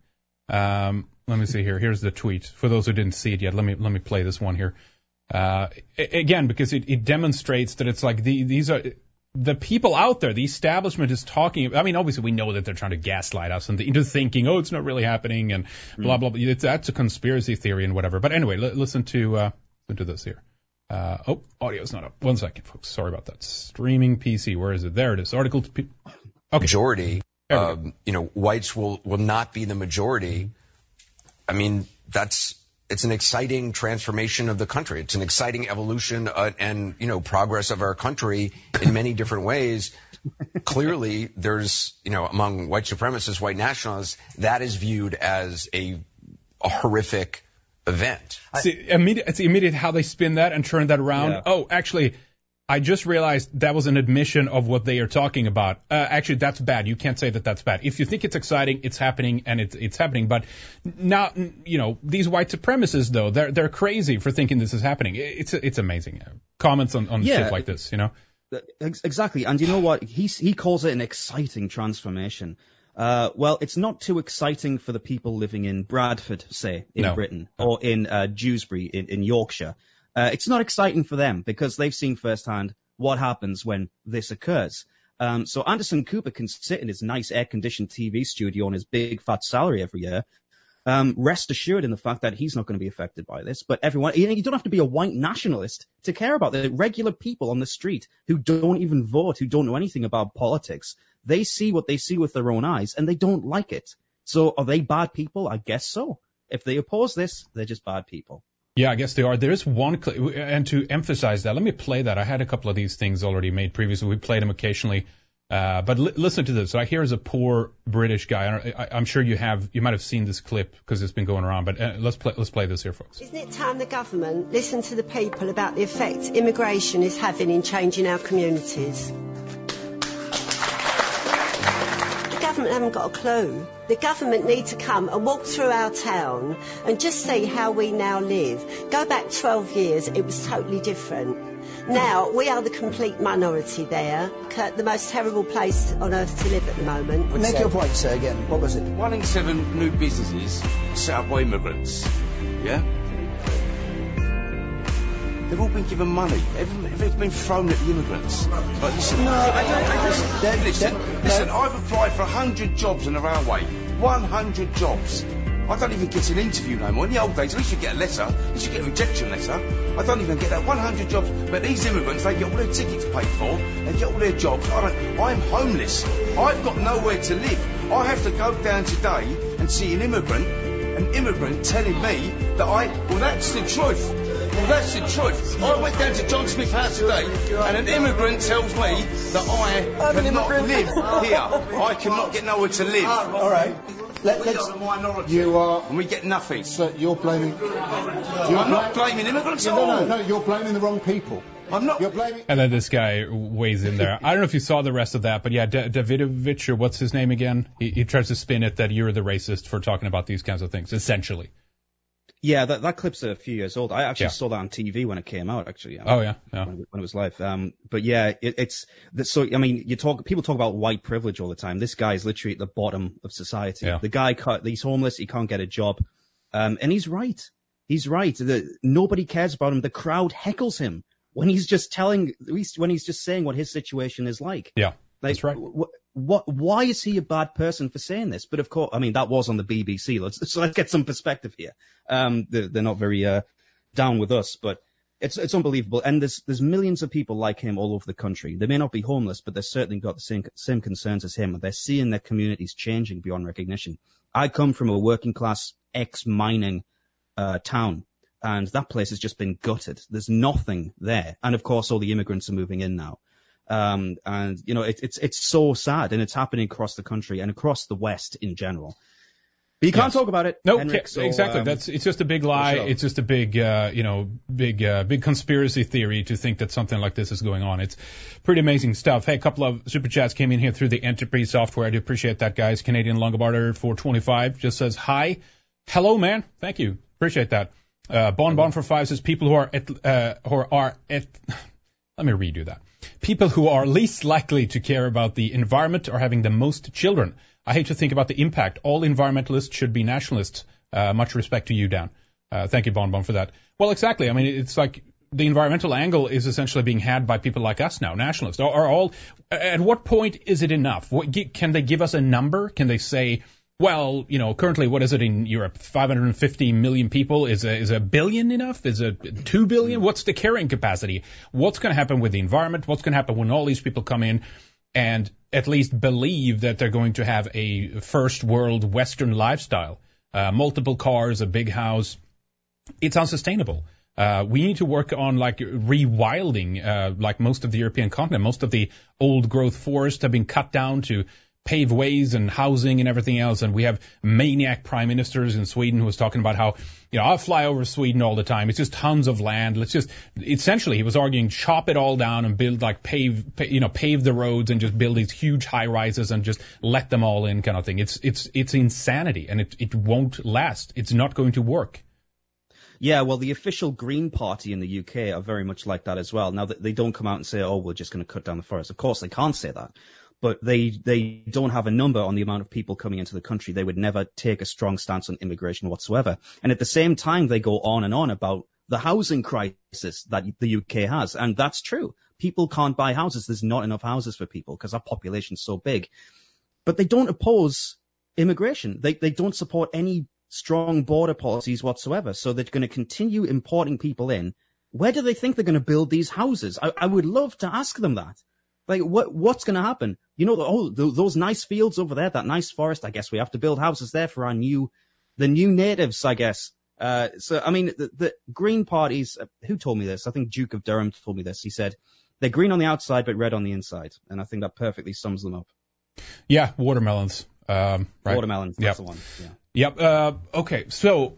Let me see here. Here's the tweet. For those who didn't see it yet, let me play this one here. Again, because it demonstrates that it's like these are the people out there. The establishment is talking. I mean, obviously we know that they're trying to gaslight us into thinking, oh, it's not really happening and blah blah blah. That's a conspiracy theory and whatever. But anyway, listen to this here. Audio's not up. 1 second, folks. Sorry about that. Streaming PC. Where is it? There it is. Article. Okay. Majority. Whites will not be the majority. I mean, it's an exciting transformation of the country. It's an exciting evolution and progress of our country in many different ways. Clearly, there's, among white supremacists, white nationalists, that is viewed as a horrific event. It's immediate how they spin that and turn that around. Yeah. Oh, actually, I just realized that was an admission of what they are talking about. Actually, that's bad. You can't say that that's bad. If you think it's exciting, it's happening, and it's happening. But now, these white supremacists, though, they're crazy for thinking this is happening. It's amazing. Comments on shit like this, Exactly. And you know what? He calls it an exciting transformation. Well, it's not too exciting for the people living in Bradford, say, in Britain, or in Dewsbury in Yorkshire. It's not exciting for them because they've seen firsthand what happens when this occurs. So Anderson Cooper can sit in his nice air-conditioned TV studio on his big fat salary every year. Rest assured in the fact that he's not going to be affected by this. But everyone, you don't have to be a white nationalist to care about the regular people on the street who don't even vote, who don't know anything about politics. They see what they see with their own eyes and they don't like it. So are they bad people? I guess so. If they oppose this, they're just bad people. Yeah, I guess they are. There is one clip, and to emphasize that, let me play that. I had a couple of these things already made previously. We played them occasionally. But listen to this. So here is a poor British guy. I'm sure you might have seen this clip because it's been going around. But let's play this here, folks. Isn't it time the government listened to the people about the effect immigration is having in changing our communities? The government haven't got a clue. The government need to come and walk through our town and just see how we now live. Go back 12 years, it was totally different. Now, we are the complete minority there. The most terrible place on earth to live at the moment. Make your point, sir, again. What was it? 1 in 7 new businesses set up by immigrants. Yeah? They've all been given money. Everything's been thrown at the immigrants. But listen, listen, I've applied for 100 jobs on the railway. 100 jobs. I don't even get an interview no more. In the old days, at least you get a letter. At least you get a rejection letter. I don't even get that. 100 jobs. But these immigrants, they get all their tickets paid for. They get all their jobs. I'm homeless. I've got nowhere to live. I have to go down today and see an immigrant an immigrant telling me that that's the truth. Well, that's the truth. I went down to John Smith House today, and an immigrant tells me that I cannot live here. I cannot get nowhere to live. All right. Let's. a minority. You are. And we get nothing. So you're blaming. I'm not blaming immigrants at all. No, you're blaming the wrong people. I'm not. You're blaming. And then this guy weighs in there. I don't know if you saw the rest of that, but yeah, Davidovich, or what's his name again? He tries to spin it that you're the racist for talking about these kinds of things, essentially. Yeah, that clip's a few years old. I actually saw that on TV when it came out, actually. Yeah. When it was live. But yeah, so, I mean, people talk about white privilege all the time. This guy's literally at the bottom of society. Yeah. The guy, he's homeless, he can't get a job. And he's right. He's right. Nobody cares about him. The crowd heckles him when he's just saying what his situation is like. Yeah. That's right. Why is he a bad person for saying this? But of course, I mean, that was on the BBC. Let's get some perspective here. They're not very down with us, but it's unbelievable. And there's millions of people like him all over the country. They may not be homeless, but they've certainly got the same concerns as him. They're seeing their communities changing beyond recognition. I come from a working class ex-mining town, and that place has just been gutted. There's nothing there. And of course, all the immigrants are moving in now. And you know, it's so sad, and it's happening across the country and across the West in general. But you can't talk about it. No, Henrik, so, exactly. It's just a big lie. Sure. It's just a big, big conspiracy theory to think that something like this is going on. It's pretty amazing stuff. Hey, a couple of super chats came in here through the Enterprise software. I do appreciate that, guys. Canadian Longobarder 425 just says hi. Hello, man. Thank you. Appreciate that. Bon for 5 says people who are let me redo that. People who are least likely to care about the environment are having the most children. I hate to think about the impact. All environmentalists should be nationalists. Much respect to you, Dan. Thank you, Bon, for that. Well, exactly. I mean, it's like the environmental angle is essentially being had by people like us now, nationalists. At what point is it enough? Can they give us a number? Can they say, well, you know, currently, what is it in Europe? 550 million people. Is a billion enough? Is it 2 billion? What's the carrying capacity? What's going to happen with the environment? What's going to happen when all these people come in and at least believe that they're going to have a first world Western lifestyle? Multiple cars, a big house. It's unsustainable. We need to work on rewilding, like most of the European continent. Most of the old growth forests have been cut down to pave ways and housing and everything else. And we have maniac prime ministers in Sweden who was talking about how, I'll fly over Sweden all the time. It's just tons of land. Essentially, he was arguing, chop it all down and build pave the roads and just build these huge high rises and just let them all in kind of thing. It's insanity, and it won't last. It's not going to work. Yeah, well, the official Green Party in the UK are very much like that as well. Now, they don't come out and say, we're just going to cut down the forest. Of course, they can't say that. But they don't have a number on the amount of people coming into the country. They would never take a strong stance on immigration whatsoever. And at the same time, they go on and on about the housing crisis that the UK has. And that's true. People can't buy houses. There's not enough houses for people because our population's so big. But they don't oppose immigration. They don't support any strong border policies whatsoever. So they're going to continue importing people in. Where do they think they're going to build these houses? I would love to ask them that. Like, what's going to happen? Those nice fields over there, that nice forest, I guess we have to build houses there for the new natives, I guess. So, I mean, the Green parties, who told me this? I think Duke of Durham told me this. He said, they're green on the outside, but red on the inside. And I think that perfectly sums them up. Yeah, watermelons. Right? Watermelons, that's the one. Yeah. Yep. Okay, so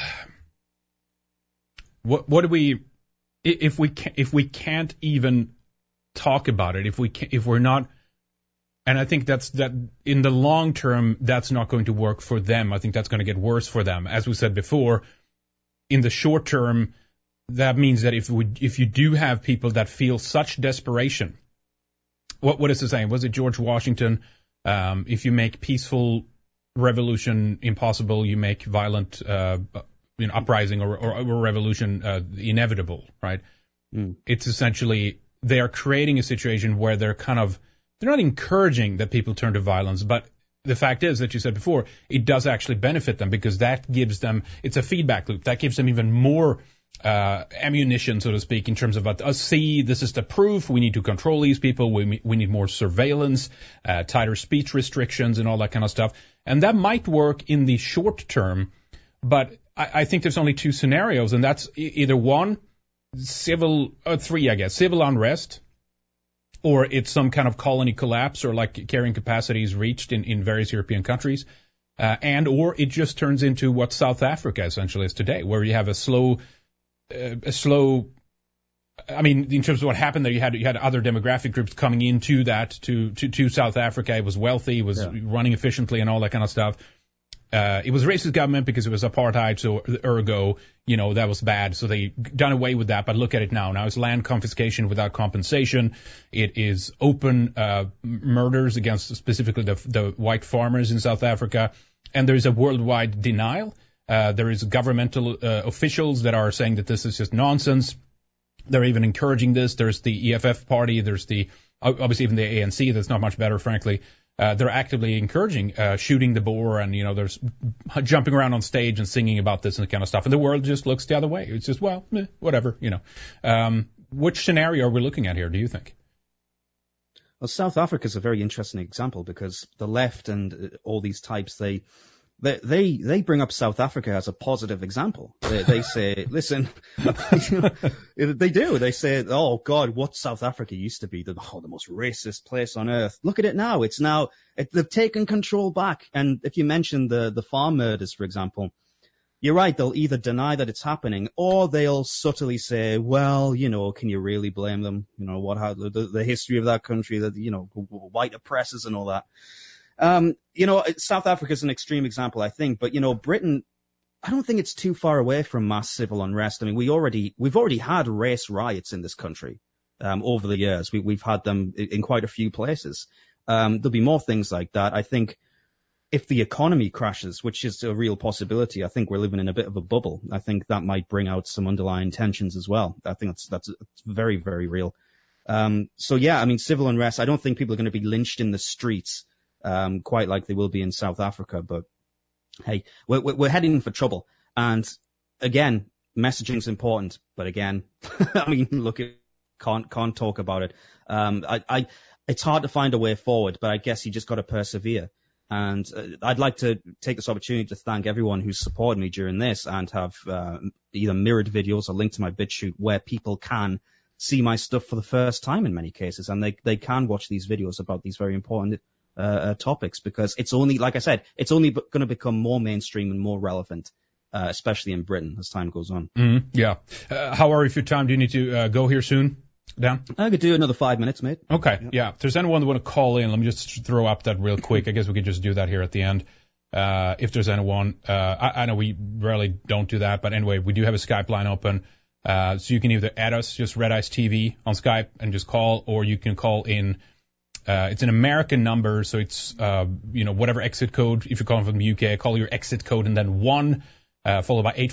what do we, if we can't even talk about it, if we're not, and I think that in the long term, that's not going to work for them. I think that's going to get worse for them. As we said before, in the short term, that means that if you do have people that feel such desperation, what is the saying? Was it George Washington? If you make peaceful revolution impossible, you make violent uprising or revolution inevitable, right? It's essentially, they are creating a situation where they're not encouraging that people turn to violence, but the fact is that you said before, it does actually benefit them because that gives them, it's a feedback loop. That gives them even more ammunition, so to speak, in terms of see, this is the proof. We need to control these people. We need more surveillance, tighter speech restrictions and all that kind of stuff. And that might work in the short term, But I think there's only two scenarios, and that's either one, three, I guess, civil unrest, or it's some kind of colony collapse or like carrying capacity is reached in various European countries, or it just turns into what South Africa essentially is today, where you have a slow, I mean, in terms of what happened there, you had other demographic groups coming into that to South Africa. It was wealthy, it was running efficiently and all that kind of stuff. It was a racist government because it was apartheid, so ergo, that was bad. So they done away with that. But look at it now. Now it's land confiscation without compensation. It is open murders against specifically the white farmers in South Africa. And there is a worldwide denial. There is governmental officials that are saying that this is just nonsense. They're even encouraging this. There's the EFF party. There's obviously even the ANC. That's not much better, frankly. They're actively encouraging shooting the boar, and there's jumping around on stage and singing about this and kind of stuff. And the world just looks the other way. It's just whatever. Which scenario are we looking at here? Do you think? Well, South Africa is a very interesting example because the left and all these types they bring up South Africa as a positive example. They say, listen, they do. They say, oh God, what South Africa used to be, the most racist place on earth. Look at it now. They've taken control back. And if you mention the farm murders, for example, you're right. They'll either deny that it's happening or they'll subtly say, well, can you really blame them? The history of that country, white oppressors and all that. South Africa is an extreme example, I think, but Britain, I don't think it's too far away from mass civil unrest. I mean, we've already had race riots in this country, over the years. We've had them in quite a few places. There'll be more things like that. I think if the economy crashes, which is a real possibility, I think we're living in a bit of a bubble. I think that might bring out some underlying tensions as well. I think that's very, very real. Civil unrest, I don't think people are going to be lynched in the streets. Quite like they will be in South Africa, but hey, we're heading for trouble. And again, messaging's important, but again, can't talk about it. It's hard to find a way forward, but I guess you just got to persevere. And I'd like to take this opportunity to thank everyone who's supported me during this and have either mirrored videos or linked to my BitChute where people can see my stuff for the first time in many cases, and they can watch these videos about these very important topics, because it's only, like I said, it's only going to become more mainstream and more relevant, especially in Britain as time goes on. Mm-hmm. Yeah. How are you for your time? Do you need to go here soon, Dan? I could do another 5 minutes, mate. Okay. Yeah. If there's anyone that want to call in, let me just throw up that real quick. I guess we could just do that here at the end. If there's anyone, I know we rarely don't do that, but anyway, we do have a Skype line open. So you can either add us, just Red Ice TV on Skype and just call, or you can call in. It's an American number, so it's, whatever exit code. If you're calling from the UK, call your exit code and then 1, followed by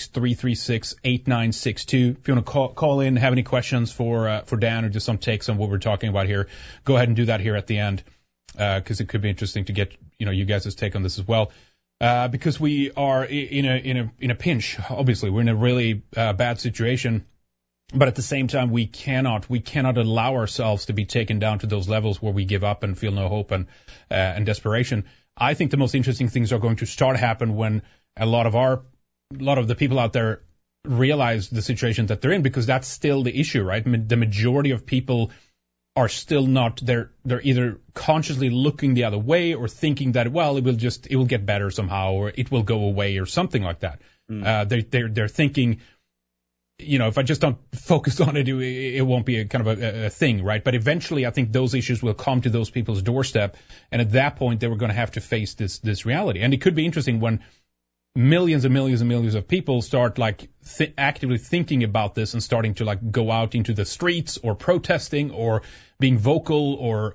856-336-8962. If you want to call in, have any questions for Dan or just some takes on what we're talking about here, go ahead and do that here at the end, because it could be interesting to get, you guys' take on this as well. Because we are in a pinch. Obviously, we're in a really bad situation. But at the same time, we cannot allow ourselves to be taken down to those levels where we give up and feel no hope and desperation. I think the most interesting things are going to start happen when a lot of the people out there realize the situation that they're in, because that's still the issue, right? The majority of people are still not, they're either consciously looking the other way or thinking that, well, it will get better somehow, or it will go away or something like that. They're thinking, if I just don't focus on it, it won't be a kind of a thing, right? But eventually, I think those issues will come to those people's doorstep, and at that point, they were going to have to face this reality. And it could be interesting when millions and millions and millions of people start actively thinking about this and starting to go out into the streets or protesting or being vocal or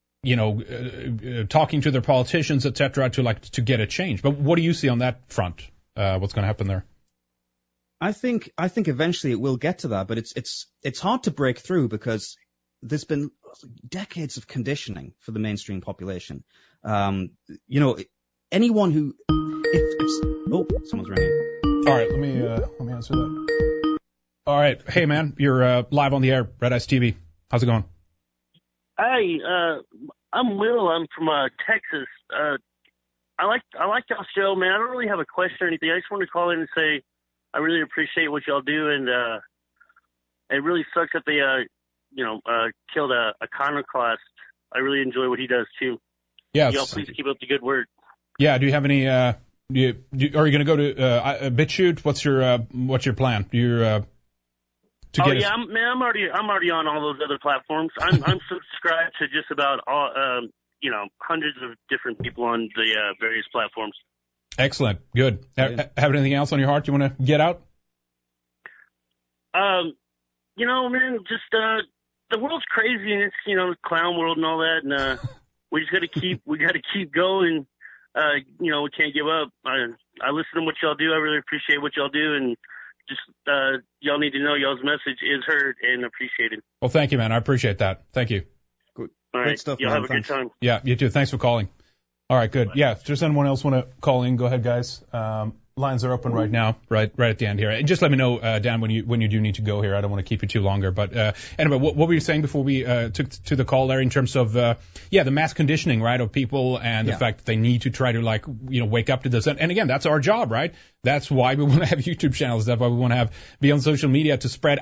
talking to their politicians, etc., to get a change. But what do you see on that front? What's going to happen there? I think eventually it will get to that, but it's hard to break through because there's been decades of conditioning for the mainstream population. Anyone who someone's ringing. All right, let me answer that. All right, hey man, you're live on the air, Red Ice TV. How's it going? Hey, I'm Will. I'm from Texas. I like y'all's show, man. I don't really have a question or anything. I just wanted to call in and say I really appreciate what y'all do, and it really sucks that they killed a iconoclast. I really enjoy what he does too. Yeah. Y'all please keep up the good work. Yeah. Do you have any? Are you going to go to BitChute? What's your plan? I'm already on all those other platforms. I'm subscribed to just about all hundreds of different people on the various platforms. Excellent. Good. Have anything else on your heart you want to get out? Man, just the world's crazy, and it's clown world and all that, and we just got to keep going. We can't give up. I listen to what y'all do. I really appreciate what y'all do, and just y'all need to know y'all's message is heard and appreciated. Well, thank you, man. I appreciate that. Thank you. Good. All right. Great stuff, y'all man. have a good time. Yeah, you too. Thanks for calling. All right, good. Yeah, if there's anyone else want to call in, go ahead, guys. Lines are open right now, right at the end here. And just let me know, Dan, when you do need to go here. I don't want to keep you too longer. But anyway, what were you saying before we took to the call there in terms of the mass conditioning, right, of people and the fact that they need to try to wake up to this. And again, that's our job, right? That's why we want to have YouTube channels. That's why we want to be on social media to spread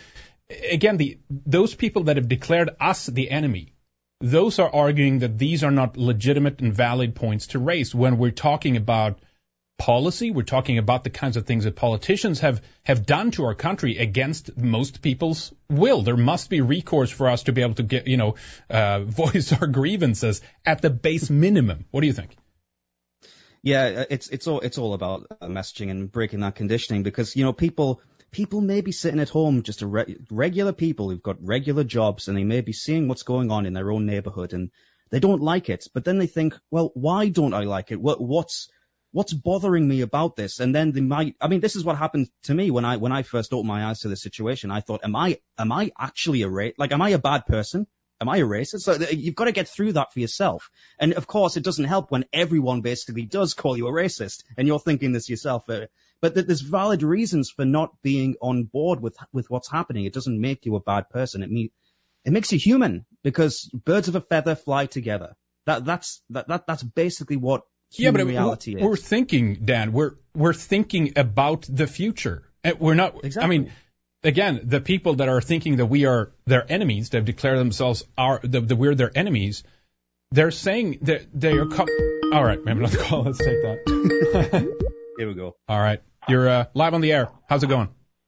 those people that have declared us the enemy. Those are arguing that these are not legitimate and valid points to raise when we're talking about policy. We're talking about the kinds of things that politicians have done to our country against most people's will. There must be recourse for us to be able to get, voice our grievances at the base minimum. What do you think? Yeah, it's all about messaging and breaking that conditioning because, people may be sitting at home, just regular people who've got regular jobs, and they may be seeing what's going on in their own neighborhood, and they don't like it. But then they think, well, why don't I like it? What's bothering me about this? And then they might. I mean, this is what happened to me when I first opened my eyes to the situation. I thought, am I actually am I a bad person? Am I a racist? So you've got to get through that for yourself. And of course, it doesn't help when everyone basically does call you a racist, and you're thinking this yourself. But there's valid reasons for not being on board with what's happening. It doesn't make you a bad person. It makes you human because birds of a feather fly together. That's basically what human reality is. We're thinking, Dan. We're thinking about the future. We're not. Exactly. I mean, again, the people that are thinking that we are their enemies, they've declared themselves that we're their enemies. They're saying that they are. All right, maybe another call. Let's take that. Here we go. All right. You're live on the air. How's it going?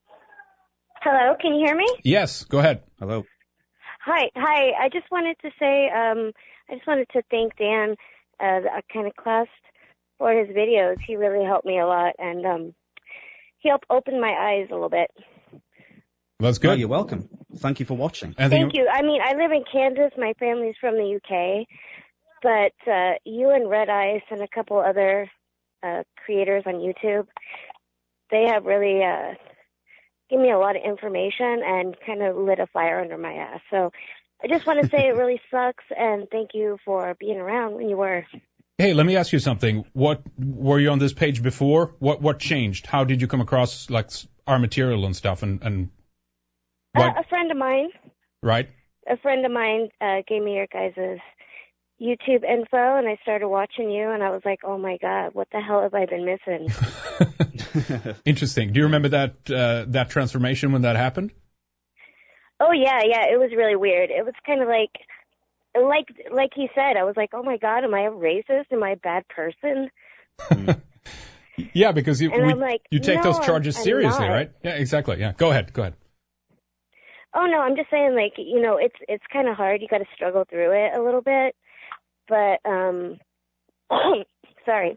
Hello, can you hear me? Yes, go ahead. Hello. Hi. I just wanted to say, I just wanted to thank Dan, the Iconoclast, for his videos. He really helped me a lot, and he helped open my eyes a little bit. That's good. Oh, you're welcome. Thank you for watching. Thank you. I mean, I live in Kansas. My family's from the UK, but you and Red Ice and a couple other creators on YouTube, they have really given me a lot of information and kind of lit a fire under my ass. So I just want to say it really sucks, and thank you for being around when you were. Hey, let me ask you something. What were you on this page before? What changed? How did you come across our material and stuff? And a friend of mine. Right. A friend of mine gave me your guys' YouTube info, and I started watching you, and I was like, oh my God, what the hell have I been missing? Interesting. Do you remember that transformation when that happened? Oh yeah, it was really weird. It was kind of like he said, I was like, oh my God, am I a racist? Am I a bad person? Yeah, because you take no, those charges seriously, not. right? Yeah, exactly. Yeah, go ahead. Oh no, I'm just saying, it's kind of hard. You got to struggle through it a little bit, but sorry.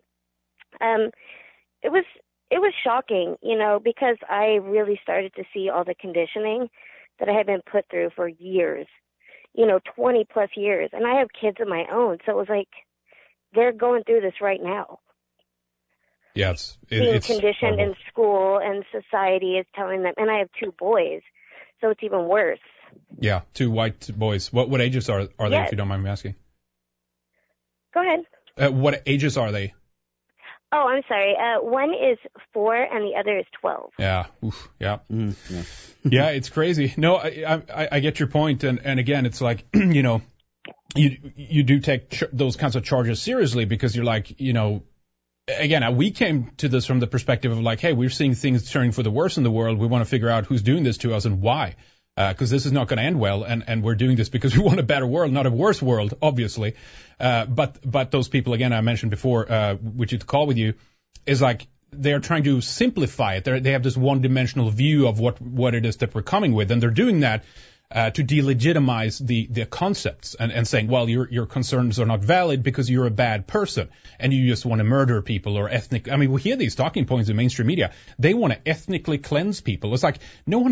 It was shocking, because I really started to see all the conditioning that I had been put through for years, 20 plus years. And I have kids of my own. So it was like, they're going through this right now. Yes. Being conditioned in school, and society is telling them, and I have 2 boys, so it's even worse. Yeah. 2 white boys. What ages are they, if you don't mind me asking? Go ahead. What ages are they? Oh, I'm sorry. One is 4 and the other is 12. Yeah. Oof. Yeah. Yeah. Yeah, it's crazy. No, I get your point. And again, it's like, you do take those kinds of charges seriously, because you're like, again, we came to this from the perspective of like, hey, we're seeing things turning for the worse in the world. We want to figure out who's doing this to us and why, because this is not going to end well. And we're doing this because we want a better world, not a worse world, obviously. But those people, again, I mentioned before, which you call with you, is like they're trying to simplify it. They have this one-dimensional view of what it is that we're coming with, and they're doing that to delegitimize the concepts and saying, well, your concerns are not valid because you're a bad person and you just want to murder people or ethnic. I mean, we hear these talking points in mainstream media. They want to ethnically cleanse people. It's like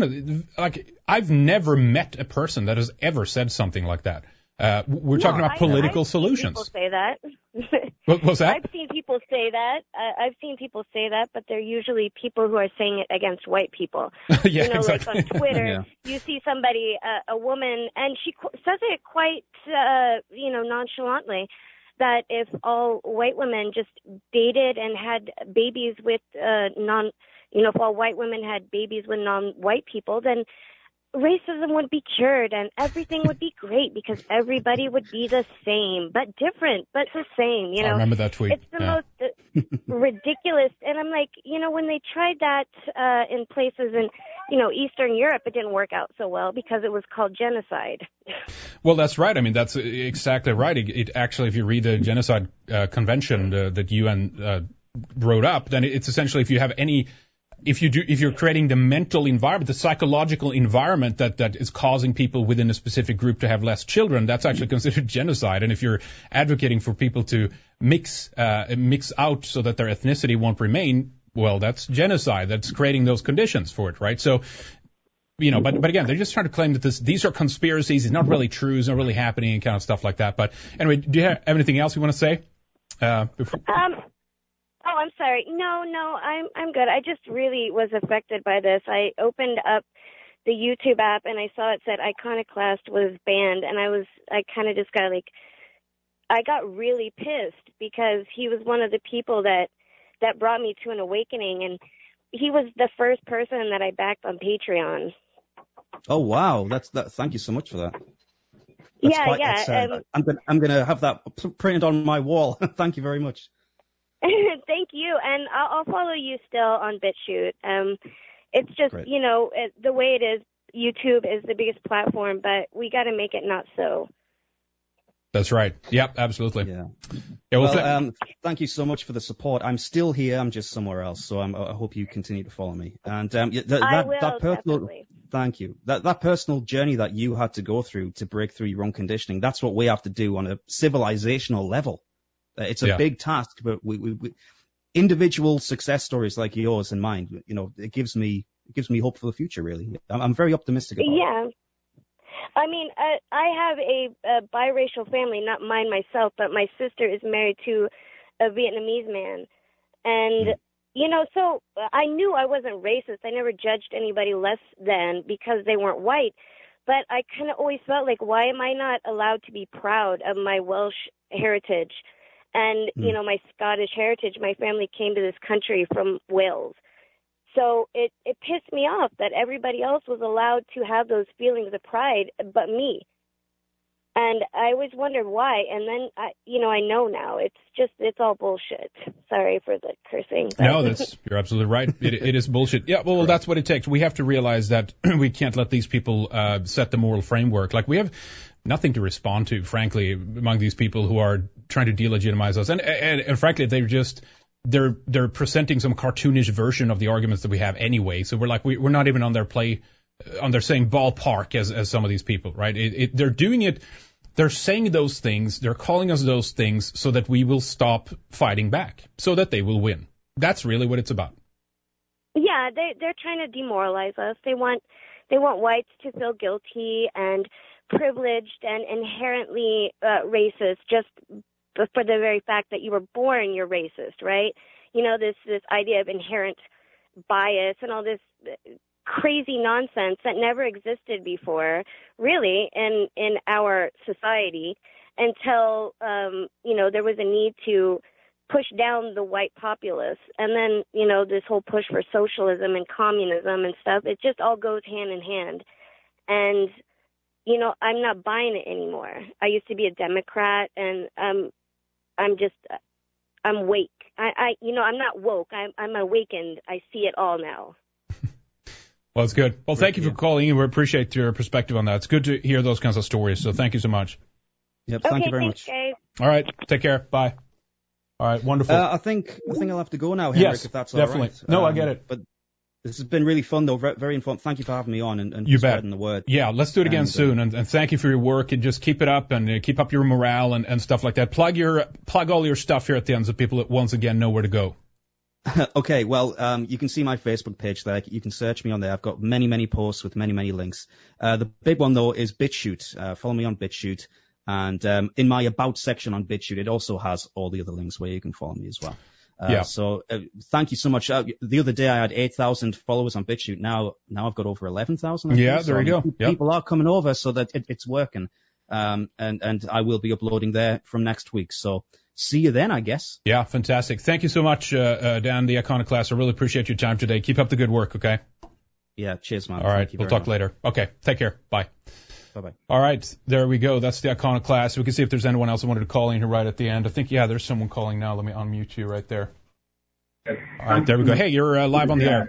I've never met a person that has ever said something like that. We're talking about political solutions. People say that. What's that? I've seen people say that. But they're usually people who are saying it against white people. Yeah, exactly. Like on Twitter, Yeah. You see somebody, a woman, and she says it quite, nonchalantly, that if all white women just dated and had babies with if all white women had babies with non-white people, then racism would be cured and everything would be great because everybody would be the same, but different, but the same, I remember that tweet. It's the most ridiculous. And I'm like, when they tried that in places in, Eastern Europe, it didn't work out so well because it was called genocide. Well, that's right. I mean, that's exactly right. It actually, if you read the Genocide Convention that UN wrote up, then it's essentially if you're creating the mental environment, the psychological environment that is causing people within a specific group to have less children, that's actually considered genocide. And if you're advocating for people to mix out so that their ethnicity won't remain, well, that's genocide. That's creating those conditions for it, right? So, but again, they're just trying to claim that these are conspiracies. It's not really true. It's not really happening and kind of stuff like that. But anyway, do you have anything else you want to say? Oh, I'm sorry. No, I'm good. I just really was affected by this. I opened up the YouTube app and I saw it said Iconoclast was banned, and I kind of just got I got really pissed because he was one of the people that brought me to an awakening, and he was the first person that I backed on Patreon. Oh wow, thank you so much for that. I'm gonna have that printed on my wall. Thank you very much. Thank you, and I'll follow you still on BitChute. It's just, Great. The way it is, YouTube is the biggest platform, but we got to make it not so. That's right. Yep, absolutely. Yeah. Well, thank you so much for the support. I'm still here. I'm just somewhere else, so I hope you continue to follow me. And I will, that personal, definitely. Thank you. That personal journey that you had to go through to break through your own conditioning, that's what we have to do on a civilizational level. It's a big task, but we individual success stories like yours and mine, it gives me hope for the future. Really, I'm very optimistic about it. Yeah, I mean, I have a biracial family, not mine myself, but my sister is married to a Vietnamese man, and so I knew I wasn't racist. I never judged anybody less than because they weren't white, but I kind of always felt like, why am I not allowed to be proud of my Welsh heritage? And, my Scottish heritage. My family came to this country from Wales. So it pissed me off that everybody else was allowed to have those feelings of pride but me. And I always wondered why. And then, I know now. It's all bullshit. Sorry for the cursing. But. No, you're absolutely right. It is bullshit. Yeah, well, that's what it takes. We have to realize that we can't let these people set the moral framework. Like, we have nothing to respond to, frankly, among these people who are trying to delegitimize us. And frankly, they're presenting some cartoonish version of the arguments that we have anyway. So we're not even on their same ballpark as some of these people, right? They're doing it. They're saying those things. They're calling us those things so that we will stop fighting back, so that they will win. That's really what it's about. Yeah, they're trying to demoralize us. They want whites to feel guilty and privileged and inherently racist just for the very fact that you were born, you're racist, right? This idea of inherent bias and all this crazy nonsense that never existed before, really, in our society until, there was a need to push down the white populace. And then, this whole push for socialism and communism and stuff, it just all goes hand in hand. And I'm not buying it anymore. I used to be a Democrat, and I'm wake. I'm not woke. I'm awakened. I see it all now. Well, it's good. Well, thank you for calling in. We appreciate your perspective on that. It's good to hear those kinds of stories. So thank you so much. Yep. Thank you very much. Guys. All right. Take care. Bye. All right. Wonderful. I think I'll have to go now, Henrik, yes, if that's definitely. all right. No, I get it. But this has been really fun, though. Very informative. Thank you for having me on and for spreading the word. Yeah, let's do it again soon. And thank you for your work. And just keep it up and keep up your morale and stuff like that. Plug all your stuff here at the end so people once again know where to go. Okay, well, you can see my Facebook page there. You can search me on there. I've got many, many posts with many, many links. The big one, though, is BitChute. Follow me on BitChute. And in my About section on BitChute, it also has all the other links where you can follow me as well. So thank you so much. The other day I had 8,000 followers on BitChute. Now I've got over 11,000. Yeah, there you go. People are coming over so that it's working. And I will be uploading there from next week. So see you then, I guess. Yeah, fantastic. Thank you so much, Dan, the Iconoclast. I really appreciate your time today. Keep up the good work, okay? Yeah, cheers, man. All right, we'll talk later. Okay, take care. Bye. Bye-bye. All right, there we go. That's the Iconoclast. We can see if there's anyone else who wanted to call in here right at the end. I think, there's someone calling now. Let me unmute you right there. All right, there we go. Hey, you're live on the air.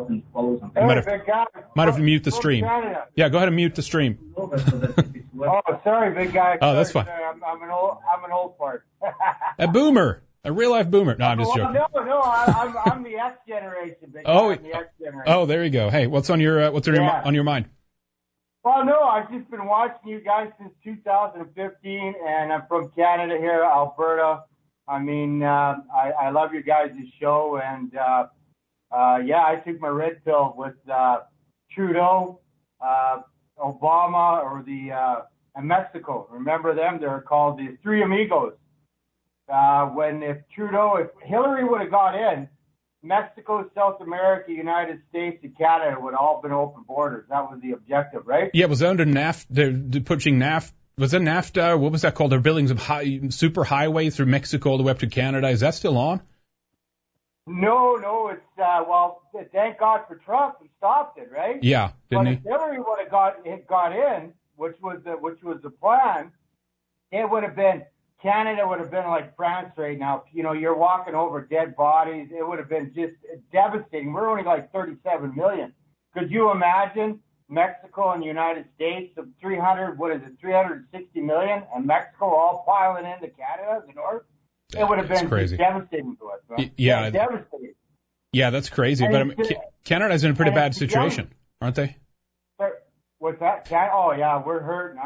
Might have to mute the stream. Yeah, go ahead and mute the stream. Oh, sorry, big guy. Oh, that's fine. I'm an old fart. A boomer, a real life boomer. No, I'm just joking. No, I'm the X generation, big guy. I'm the X generation. Oh, there you go. Hey, what's on your on your mind? Well, no, I've just been watching you guys since 2015, and I'm from Canada here, Alberta. I mean, I love your guys' show, and I took my red pill with Trudeau, Obama, or and Mexico. Remember them? They're called the Three Amigos. If Hillary would have got in, Mexico, South America, United States, and Canada would all been open borders. That was the objective, right? Yeah, was that under NAFTA? They're pushing NAFTA. Was it NAFTA? What was that called? They're building some super highway through Mexico all the way up to Canada. Is that still on? No, it's thank God for Trump. He stopped it, right? Yeah, didn't he? If Hillary would have got in, which was the plan, it would have been Canada would have been like France right now. You're walking over dead bodies. It would have been just devastating. We're only like 37 million. Could you imagine Mexico and the United States of 360 million, and Mexico all piling into Canada, the north? It would have been devastating to us, right? Yeah, devastating. Yeah, that's crazy. But Canada's in a pretty bad situation, aren't they? What's that? Oh, yeah, we're hurting.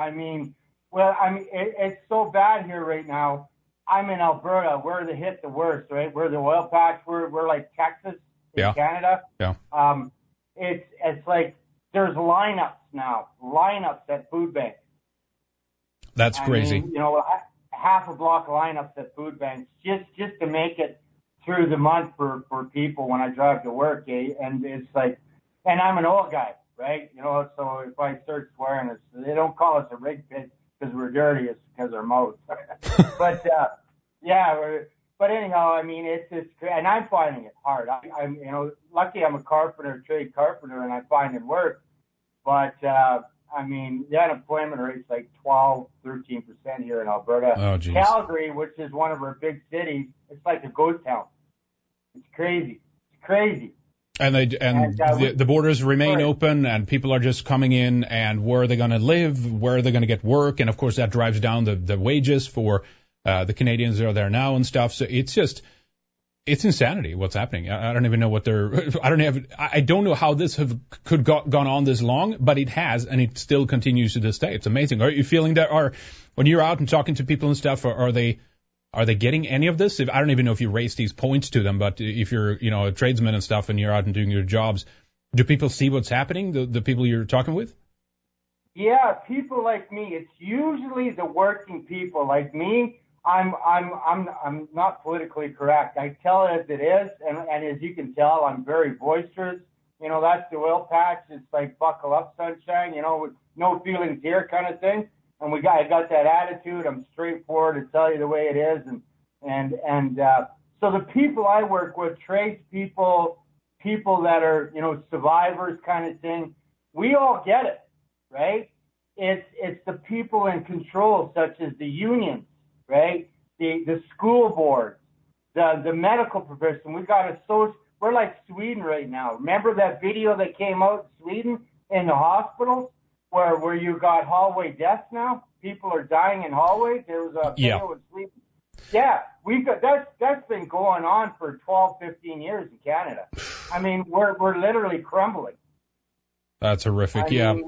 It's so bad here right now. I'm in Alberta. We're the worst, right? We're the oil patch. We're like Texas in Canada. Yeah. It's like there's lineups at food banks. That's crazy. Half a block of lineups at food banks just to make it through the month for people when I drive to work. And it's like, and I'm an old guy, right? So if I start swearing, they don't call us a rig pit because we're dirty. It's because our mouths. But but anyhow, I mean, it's just, and I'm finding it hard. I'm lucky I'm a trade carpenter, and I'm finding work. But I mean, the unemployment rate's like 12-13% here in Alberta. Oh, geez. Calgary, which is one of our big cities, it's like a ghost town. It's crazy. And the borders remain open, and people are just coming in, and where are they going to live? Where are they going to get work? And of course, that drives down the wages for the Canadians that are there now and stuff. So it's insanity what's happening. I don't even know I don't know how this could gone on this long, but it has, and it still continues to this day. It's amazing. Are you feeling that? Or when you're out and talking to people and stuff, are they getting any of this? I don't even know if you raise these points to them, but if you're a tradesman and stuff and you're out and doing your jobs, do people see what's happening? The people you're talking with? Yeah, people like me. It's usually the working people like me. I'm not politically correct. I tell it as it is, and as you can tell, I'm very boisterous. That's the oil patch. It's like buckle up, sunshine. With no feelings here, kind of thing. And I got that attitude. I'm straightforward to tell you the way it is, and so the people I work with, tradespeople, people that are survivors, kind of thing. We all get it, right? it's the people in control, such as the unions, right? The school boards, the medical profession. We're like Sweden right now. Remember that video that came out in Sweden in the hospitals where you got hallway deaths now? People are dying in hallways. There was a video in Sweden. Yeah, that's been going on for 12, 15 years in Canada. I mean, we're literally crumbling. That's horrific.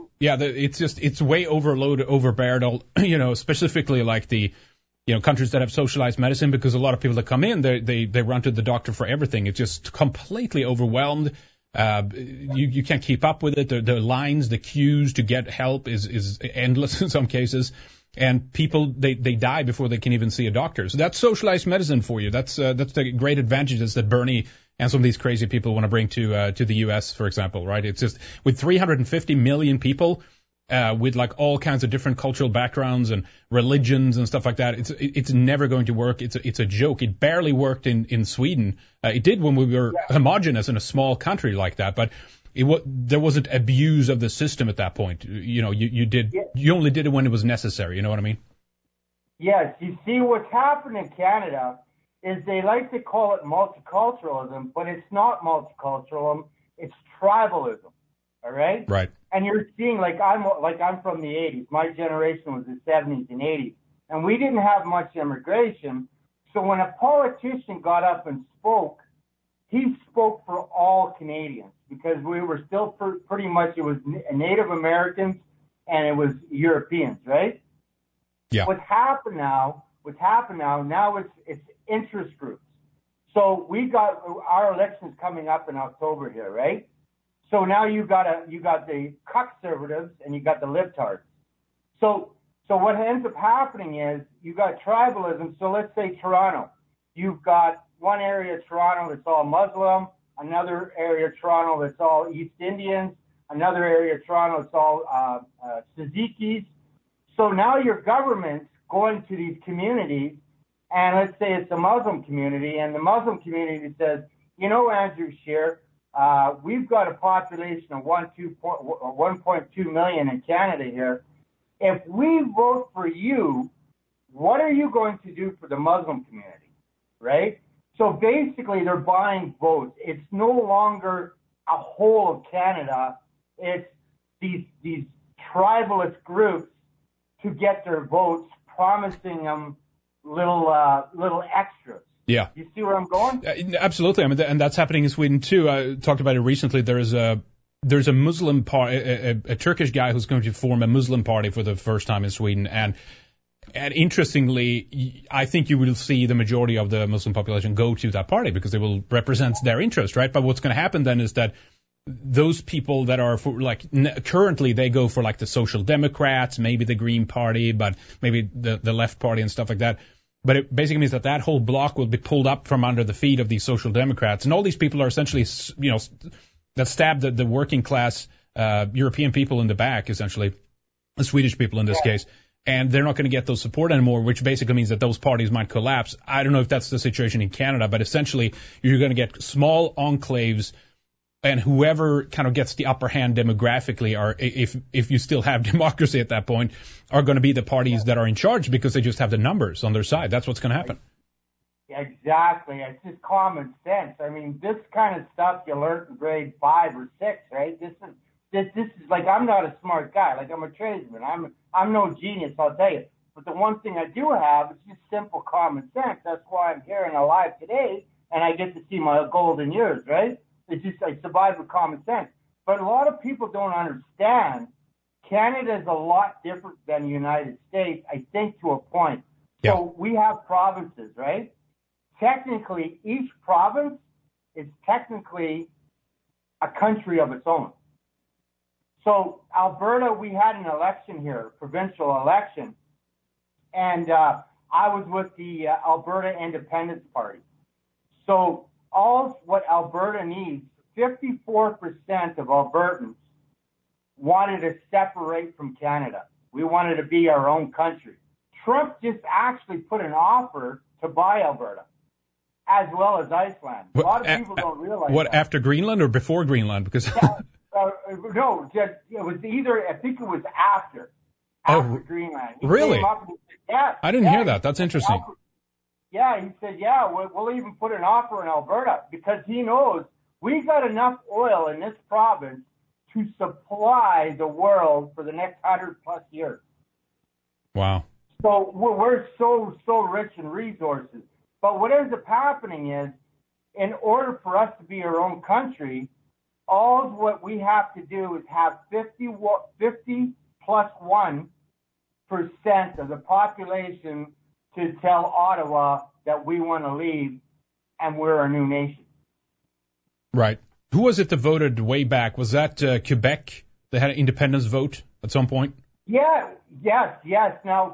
It's way overbeared. Specifically like the countries that have socialized medicine, because a lot of people that come in, they run to the doctor for everything. It's just completely overwhelmed. You can't keep up with it. The lines, the queues to get help is endless in some cases. And people, they die before they can even see a doctor. So that's socialized medicine for you. That's the great advantages that Bernie and some of these crazy people want to bring to the U.S., for example, right? It's just with 350 million people, with like all kinds of different cultural backgrounds and religions and stuff like that. It's never going to work. It's a joke. It barely worked in Sweden. It did when we were homogenous in a small country like that, but there wasn't abuse of the system at that point. You only did it when it was necessary. You know what I mean? Yes. You see, what's happened in Canada is they like to call it multiculturalism, but it's not multiculturalism. It's tribalism. All right? Right. And you're seeing, I'm from the 80s. My generation was the 70s and 80s. And we didn't have much immigration. So when a politician got up and spoke, he spoke for all Canadians, because we were still pretty much, it was Native Americans and it was Europeans, right? Yeah. What's happened now, it's interest groups. So we got our elections coming up in October here, right? So now you got the conservatives and you got the libtards. So what ends up happening is you got tribalism. So let's say Toronto. You've got one area of Toronto that's all Muslim, another area of Toronto that's all East Indians, another area of Toronto that's all Sikhis. So now your government's going to these communities, and let's say it's a Muslim community, and the Muslim community says, Andrew Scheer, we've got a population of 1.2 million in Canada here. If we vote for you, what are you going to do for the Muslim community, right? So basically, they're buying votes. It's no longer a whole of Canada. It's these tribalist groups to get their votes, promising them little extras. Yeah. You see where I'm going? Absolutely. I mean, and that's happening in Sweden too. I talked about it recently. There's a Muslim party, a Turkish guy who's going to form a Muslim party for the first time in Sweden. And interestingly, I think you will see the majority of the Muslim population go to that party because they will represent their interest, right? But what's going to happen then is that those people that are currently they go for like the Social Democrats, maybe the Green Party, but maybe the Left Party and stuff like that. But it basically means that whole block will be pulled up from under the feet of these Social Democrats. And all these people are essentially, that stab the working class European people in the back, essentially, the Swedish people in this case. And they're not going to get those support anymore, which basically means that those parties might collapse. I don't know if that's the situation in Canada, but essentially you're going to get small enclaves, and whoever kind of gets the upper hand demographically, or if you still have democracy at that point, are going to be the parties that are in charge because they just have the numbers on their side. That's what's going to happen. Exactly. It's just common sense. I mean, this kind of stuff you learn in grade 5 or 6, right? This is like, I'm not a smart guy. Like, I'm a tradesman. I'm no genius, I'll tell you. But the one thing I do have is just simple common sense. That's why I'm here and alive today, and I get to see my golden years, right? It's just I survive with common sense. But a lot of people don't understand Canada is a lot different than the United States, I think, to a point. Yeah. So we have provinces, right? Technically, each province is technically a country of its own. So Alberta, we had an election here, a provincial election, and I was with the Alberta Independence Party. So what Alberta needs, 54% of Albertans wanted to separate from Canada. We wanted to be our own country. Trump just actually put an offer to buy Alberta, as well as Iceland. A lot of people don't realize that. After Greenland or before Greenland? Because no, it was either, I think it was after. half of Greenland. He really? came up and he said, yeah. I didn't hear that. That's interesting. Yeah, he said, yeah, we'll even put an offer in Alberta because he knows we got enough oil in this province to supply the world for the next 100+ years. Wow. So we're so rich in resources. But what ends up happening is, in order for us to be our own country, all what we have to do is have 50 plus 1% of the population to tell Ottawa that we want to leave and we're a new nation. Right. Who was it that voted way back? Was that Quebec? They had an independence vote at some point? Yeah, yes. Now,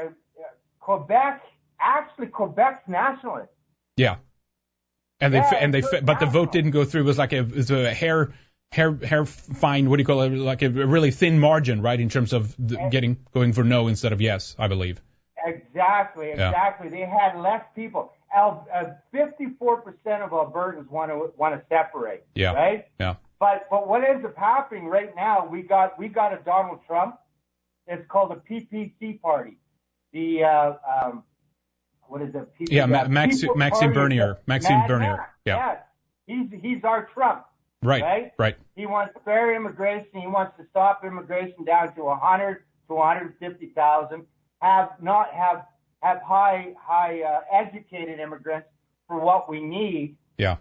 Quebec's nationalist. Yeah. And but the vote didn't go through. It was like a hair fine. What do you call it? Like a really thin margin, right? In terms of going for no instead of yes, I believe. Exactly. Yeah. They had less people. 54% of Albertans want to separate. Yeah. Right. Yeah. But what ends up happening right now? We got a Donald Trump. It's called the PPC party. The what is it? Yeah, Maxime Bernier. Maxime Bernier. Yeah. He's our Trump. Right. He wants fair immigration. He wants to stop immigration down to 100 to 150,000. Have high educated immigrants for what we need. Yeah.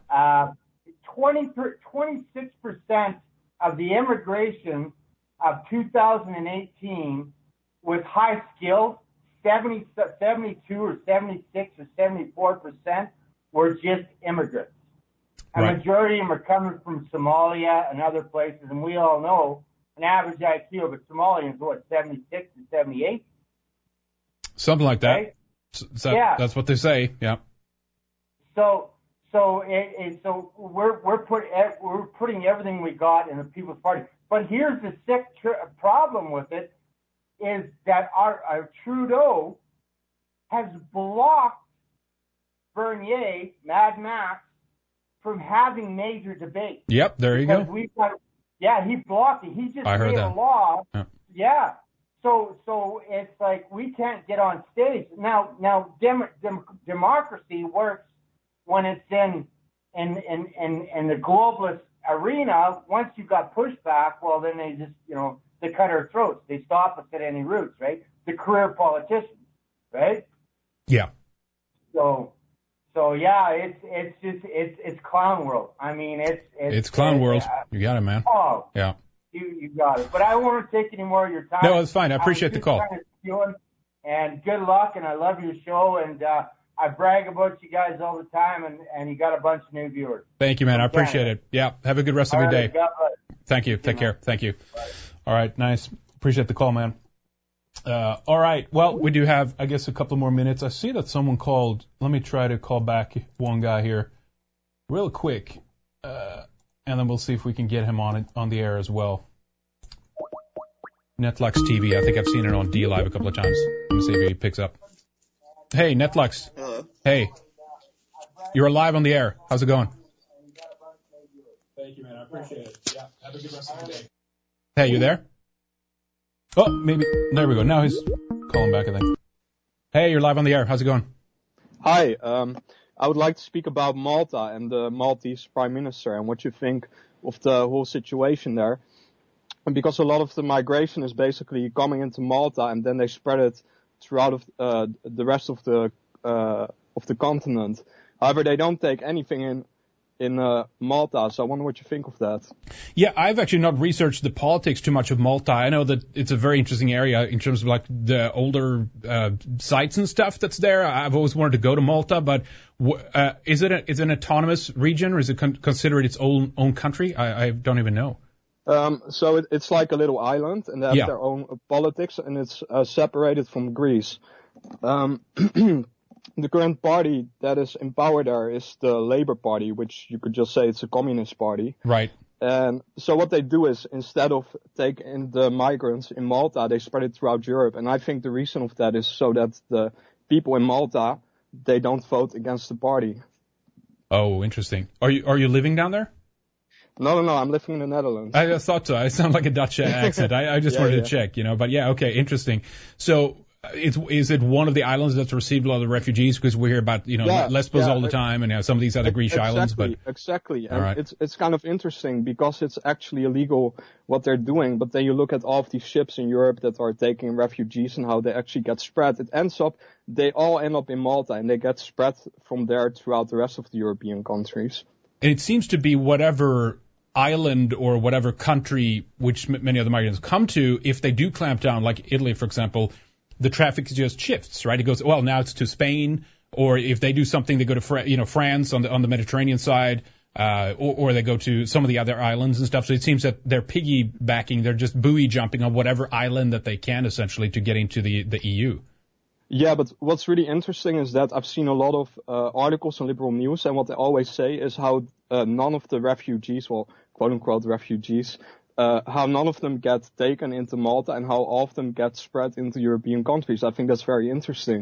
26% of the immigration of 2018 was high skilled. 72 or 76 or 74% were just immigrants. A majority of them are coming from Somalia and other places, and we all know an average IQ of a Somalian is 76 to 78. Something like that. Right? That's what they say. Yeah. So we're putting everything we got in the People's Party. But here's the sick problem with it is that our Trudeau has blocked Bernier, Mad Max, from having major debates. Yep, there you go. He blocked it. He just made a law. Yeah. So it's like we can't get on stage. Now democracy works when it's in the globalist arena. Once you got pushback, well then they just, they cut our throats. They stop us at any routes, right? The career politicians, right? Yeah. So yeah, it's clown world. I mean, it's clown world. You got it, man. Oh. Yeah. You got it. But I won't take any more of your time. No, it's fine. I appreciate the call. And good luck, and I love your show, and I brag about you guys all the time, and you got a bunch of new viewers. Thank you, man. I appreciate it. Yeah. Have a good rest of your day. God bless. Thank you. Take care. Thank you. Bye. All right. Nice. Appreciate the call, man. All right. Well, we do have, I guess, a couple more minutes. I see that someone called. Let me try to call back one guy here real quick, and then we'll see if we can get him on the air as well. Netlux TV. I think I've seen it on DLive a couple of times. Let me see if he picks up. Hey, Netlux. Hello. Hey. You're live on the air. How's it going? Thank you, man. I appreciate it. Yeah. Have a good rest of the day. Hey, you there? Oh, maybe. There we go. Now he's calling back, I think. Hey, you're live on the air. How's it going? Hi. I would like to speak about Malta and the Maltese Prime Minister and what you think of the whole situation there. And because a lot of the migration is basically coming into Malta and then they spread it throughout the rest of the continent. However, they don't take anything in Malta, so I wonder what you think of that. Yeah, I've actually not researched the politics too much of Malta. I know that it's a very interesting area in terms of like the older sites and stuff that's there. I've always wanted to go to Malta, but is it an autonomous region or is it considered its own country? I don't even know. So it's like a little island, and they have their own politics, and it's separated from Greece. The current party that is in power there is the Labour Party, which you could just say it's a communist party. Right. And so what they do is, instead of taking the migrants in Malta, they spread it throughout Europe. And I think the reason of that is so that the people in Malta, they don't vote against the party. Oh, interesting. Are you living down there? No, I'm living in the Netherlands. I thought so. I sound like a Dutch accent. I just wanted to check, But yeah, okay, interesting. So is it one of the islands that's received a lot of refugees? Because we hear about, Lesbos all the time and some of these other Greek islands. But exactly. And right. It's kind of interesting because it's actually illegal what they're doing. But then you look at all of these ships in Europe that are taking refugees and how they actually get spread. They all end up in Malta and they get spread from there throughout the rest of the European countries. And it seems to be whatever island or whatever country which many of the migrants come to, if they do clamp down, like Italy, for example, the traffic just shifts, right? It goes, well, now it's to Spain, or if they do something, they go to France on the Mediterranean side, or they go to some of the other islands and stuff. So it seems that they're piggybacking, they're just buoy jumping on whatever island that they can, essentially, to get into the EU. Yeah, but what's really interesting is that I've seen a lot of articles on Liberal News, and what they always say is how none of the refugees, well, quote-unquote refugees, how none of them get taken into Malta and how all of them get spread into European countries. I think that's very interesting.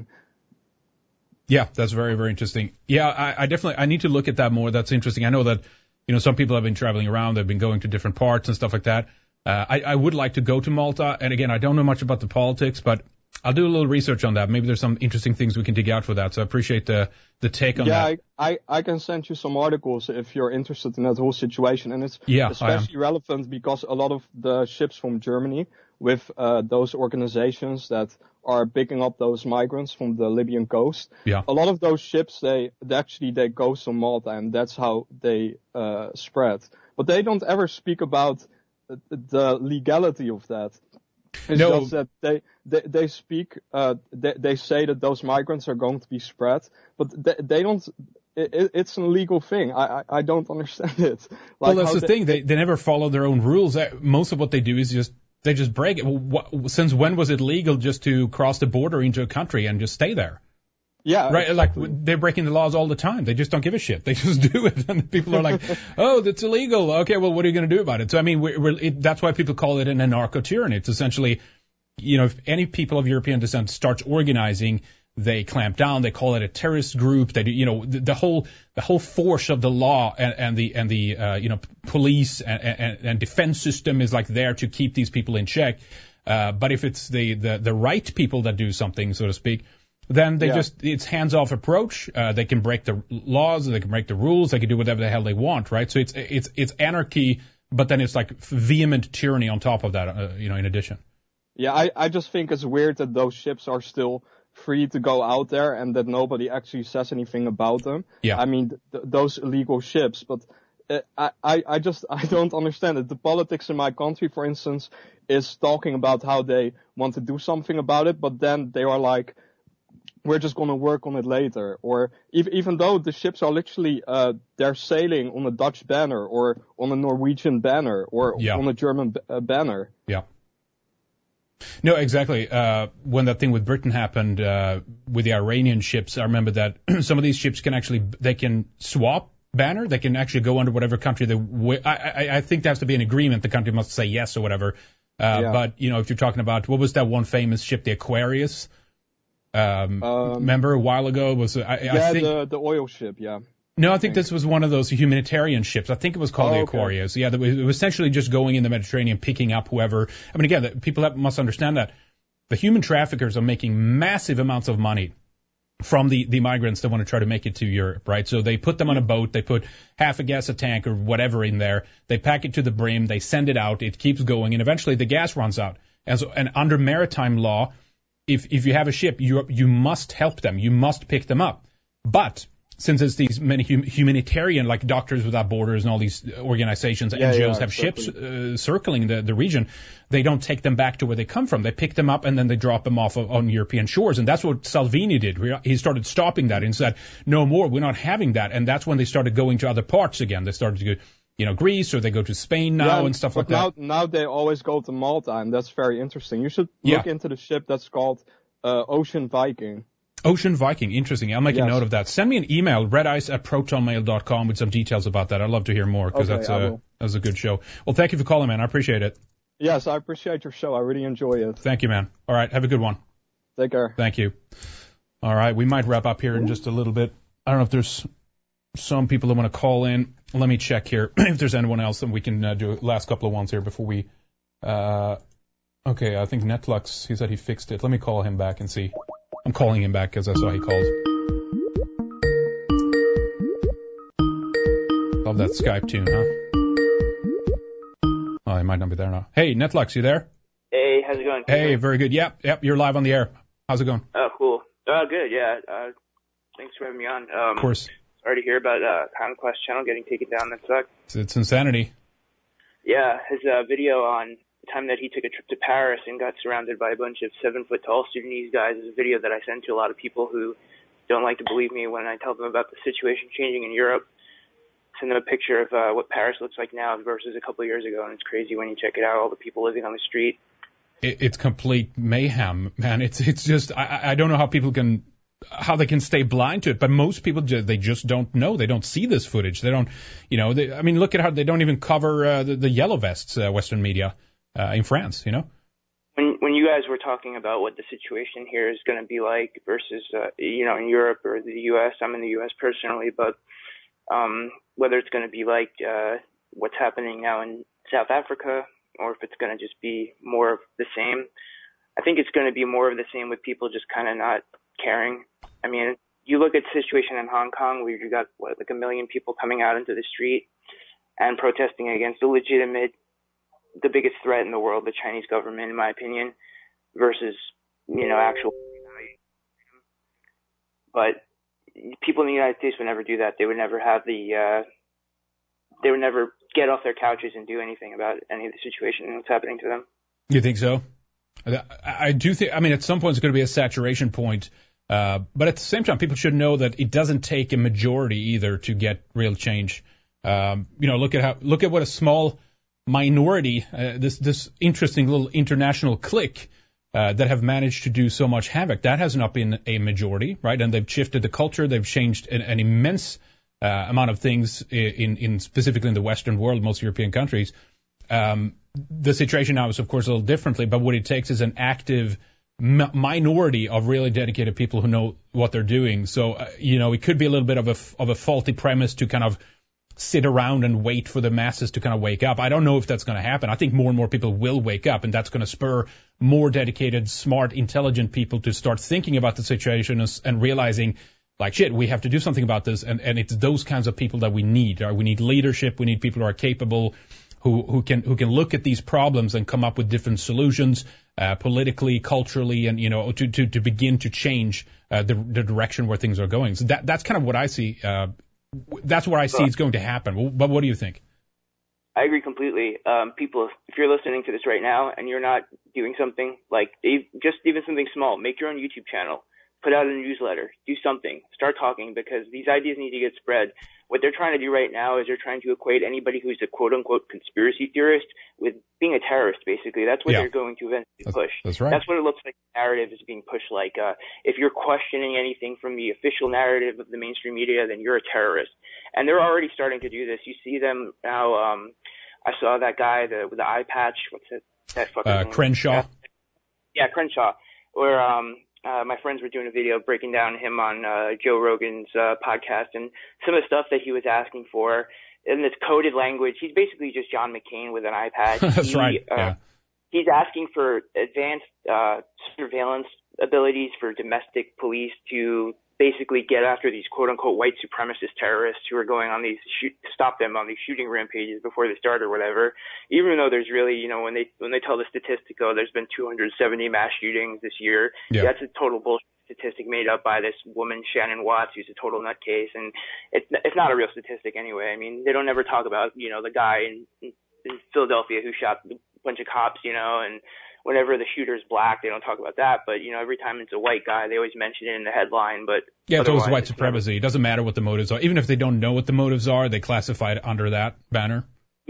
Yeah, that's very, very interesting. Yeah, I need to look at that more. That's interesting. I know that, some people have been traveling around. They've been going to different parts and stuff like that. I would like to go to Malta. And again, I don't know much about the politics, but I'll do a little research on that. Maybe there's some interesting things we can dig out for that. So I appreciate the take on that. Yeah, I can send you some articles if you're interested in that whole situation. And it's especially relevant because a lot of the ships from Germany with those organizations that are picking up those migrants from the Libyan coast. Yeah. A lot of those ships, they go to Malta, and that's how they spread. But they don't ever speak about the legality of that. It's just that they speak, they say that those migrants are going to be spread, but they don't, it's an illegal thing. I don't understand it. Well, that's the thing. They never follow their own rules. Most of what they do is they just break it. Since when was it legal just to cross the border into a country and just stay there? Yeah. Right. Exactly. Like they're breaking the laws all the time. They just don't give a shit. They just do it. And people are like, oh, that's illegal. Okay. Well, what are you going to do about it? So, I mean, that's why people call it an anarcho-tyranny. It's essentially, if any people of European descent starts organizing, they clamp down. They call it a terrorist group. They do, the whole force of the law and the police and defense system is like there to keep these people in check. But if it's the right people that do something, so to speak, then it's hands-off approach. They can break the laws, they can break the rules, they can do whatever the hell they want, right? So it's anarchy, but then it's like vehement tyranny on top of that, in addition. Yeah, I just think it's weird that those ships are still free to go out there and that nobody actually says anything about them. Yeah. I mean, those illegal ships, but I don't understand it. The politics in my country, for instance, is talking about how they want to do something about it, but then they are like, we're just going to work on it later. Or even though the ships are literally, they're sailing on a Dutch banner or on a Norwegian banner or on a German banner. Yeah. No, exactly. When that thing with Britain happened, with the Iranian ships, I remember that some of these ships they can swap banner. They can actually go under whatever country I think there has to be an agreement. The country must say yes or whatever. But, if you're talking about, what was that one famous ship, the Aquarius? Remember a while ago I think the oil ship, yeah. No, I think this was one of those humanitarian ships. I think it was called the Aquarius. Yeah, it was essentially just going in the Mediterranean, picking up whoever. I mean, again, people must understand that the human traffickers are making massive amounts of money from the migrants that want to try to make it to Europe, right? So they put them on a boat, they put half a gas a tank or whatever in there, they pack it to the brim, they send it out, it keeps going, and eventually the gas runs out. And under maritime law, if you have a ship, you must help them, you must pick them up. But since it's these many humanitarian, like Doctors Without Borders and all these organizations, NGOs have ships circling the region, they don't take them back to where they come from. They pick them up and then they drop them off on European shores. And that's what Salvini did. He started stopping that and said, no more, we're not having that. And that's when they started going to other parts again. They started to go, Greece, or they go to Spain now and stuff like that. Now they always go to Malta, and that's very interesting. You should look into the ship that's called Ocean Viking. Ocean Viking, interesting. I'll make a note of that. Send me an email, redice@protonmail.com, with some details about that. I'd love to hear more, because that's a good show. Well, thank you for calling, man. I appreciate it. Yes, I appreciate your show. I really enjoy it. Thank you, man. All right, have a good one. Take care. Thank you. All right, we might wrap up here in just a little bit. I don't know if there's some people that want to call in. Let me check here if there's anyone else, and we can do last couple of ones here before we. Okay, I think Netlux, he said he fixed it. Let me call him back and see. I'm calling him back because I saw he called. Love that Skype tune, huh? Oh, he might not be there now. Hey, Netlux, you there? Hey, how's it going? Hey, very good. Yep, you're live on the air. How's it going? Oh, cool. Good, yeah. Thanks for having me on. Of course. Sorry to hear about Conquest Channel getting taken down. That sucks. It's insanity. Yeah, his video on the time that he took a trip to Paris and got surrounded by a bunch of 7-foot-tall Sudanese guys is a video that I send to a lot of people who don't like to believe me when I tell them about the situation changing in Europe. Send them a picture of what Paris looks like now versus a couple of years ago, and it's crazy when you check it out, all the people living on the street. It's complete mayhem, man. It's just, I don't know how they can stay blind to it, but most people they just don't know. They don't see this footage. They don't, I mean, look at how they don't even cover the yellow vests, Western media in France, When you guys were talking about what the situation here is going to be like versus, in Europe or the U.S., I'm in the U.S. personally, but whether it's going to be like what's happening now in South Africa or if it's going to just be more of the same, I think it's going to be more of the same with people just kind of not caring. I mean, you look at the situation in Hong Kong where you got, like 1 million people coming out into the street and protesting against the biggest threat in the world, the Chinese government, in my opinion, versus, actual. But people in the United States would never do that. They would never have they would never get off their couches and do anything about any of the situation and what's happening to them. You think so? I do think, at some point it's going to be a saturation point. But at the same time, people should know that it doesn't take a majority either to get real change. Look at what a small minority, this interesting little international clique, that have managed to do so much havoc. That has not been a majority, right? And they've shifted the culture. They've changed an immense amount of things in specifically in the Western world, most European countries. The situation now is, of course, a little differently, but what it takes is an active minority of really dedicated people who know what they're doing. So, it could be a little bit of a faulty premise to kind of sit around and wait for the masses to kind of wake up. I don't know if that's going to happen. I think more and more people will wake up, and that's going to spur more dedicated, smart, intelligent people to start thinking about the situation and realizing, like, shit, we have to do something about this. And it's those kinds of people that we need. We need leadership. We need people who are capable, who can look at these problems and come up with different solutions, politically, culturally, and, to begin to change the direction where things are going. So that's kind of what I see. That's where I see it's going to happen. But what do you think? I agree completely. People, if you're listening to this right now and you're not doing something like just even something small, make your own YouTube channel, put out a newsletter, do something, start talking, because these ideas need to get spread. What they're trying to do right now is they're trying to equate anybody who's a quote-unquote conspiracy theorist with being a terrorist, basically. That's what they're going to eventually push. That's right. That's what it looks like the narrative is being pushed like. If you're questioning anything from the official narrative of the mainstream media, then you're a terrorist. And they're already starting to do this. You see them now. I saw that guy with the eye patch. What's it? That fucking Crenshaw. Yeah, Crenshaw. Where my friends were doing a video breaking down him on Joe Rogan's podcast, and some of the stuff that he was asking for in this coded language. He's basically just John McCain with an iPad. That's right. Yeah. He's asking for advanced surveillance abilities for domestic police to basically get after these quote-unquote white supremacist terrorists who are going on these stop them on these shooting rampages before they start or whatever. Even though there's really, when they tell the statistic, there's been 270 mass shootings this year. Yeah. That's a total bullshit statistic made up by this woman Shannon Watts, who's a total nutcase, and it's not a real statistic anyway. I mean, they don't ever talk about the guy in Philadelphia who shot a bunch of cops, and whenever the shooter's black, they don't talk about that. But, every time it's a white guy, they always mention it in the headline. But yeah, it's always white supremacy. It doesn't matter what the motives are. Even if they don't know what the motives are, they classify it under that banner.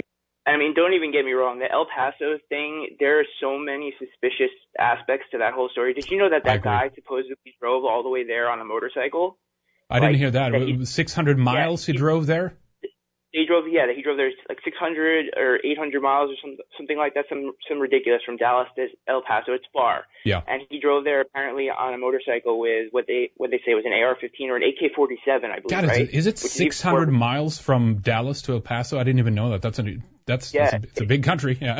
I mean, don't even get me wrong. The El Paso thing, there are so many suspicious aspects to that whole story. Did you know that guy supposedly drove all the way there on a motorcycle? I didn't hear that. 600 miles he drove there? He drove there like 600 or 800 miles or something like that, some ridiculous from Dallas to El Paso. It's far. Yeah. And he drove there apparently on a motorcycle with what they say was an AR-15 or an AK-47, I believe. God, right? Is it 600 miles from Dallas to El Paso? I didn't even know that. It's a big country. Yeah.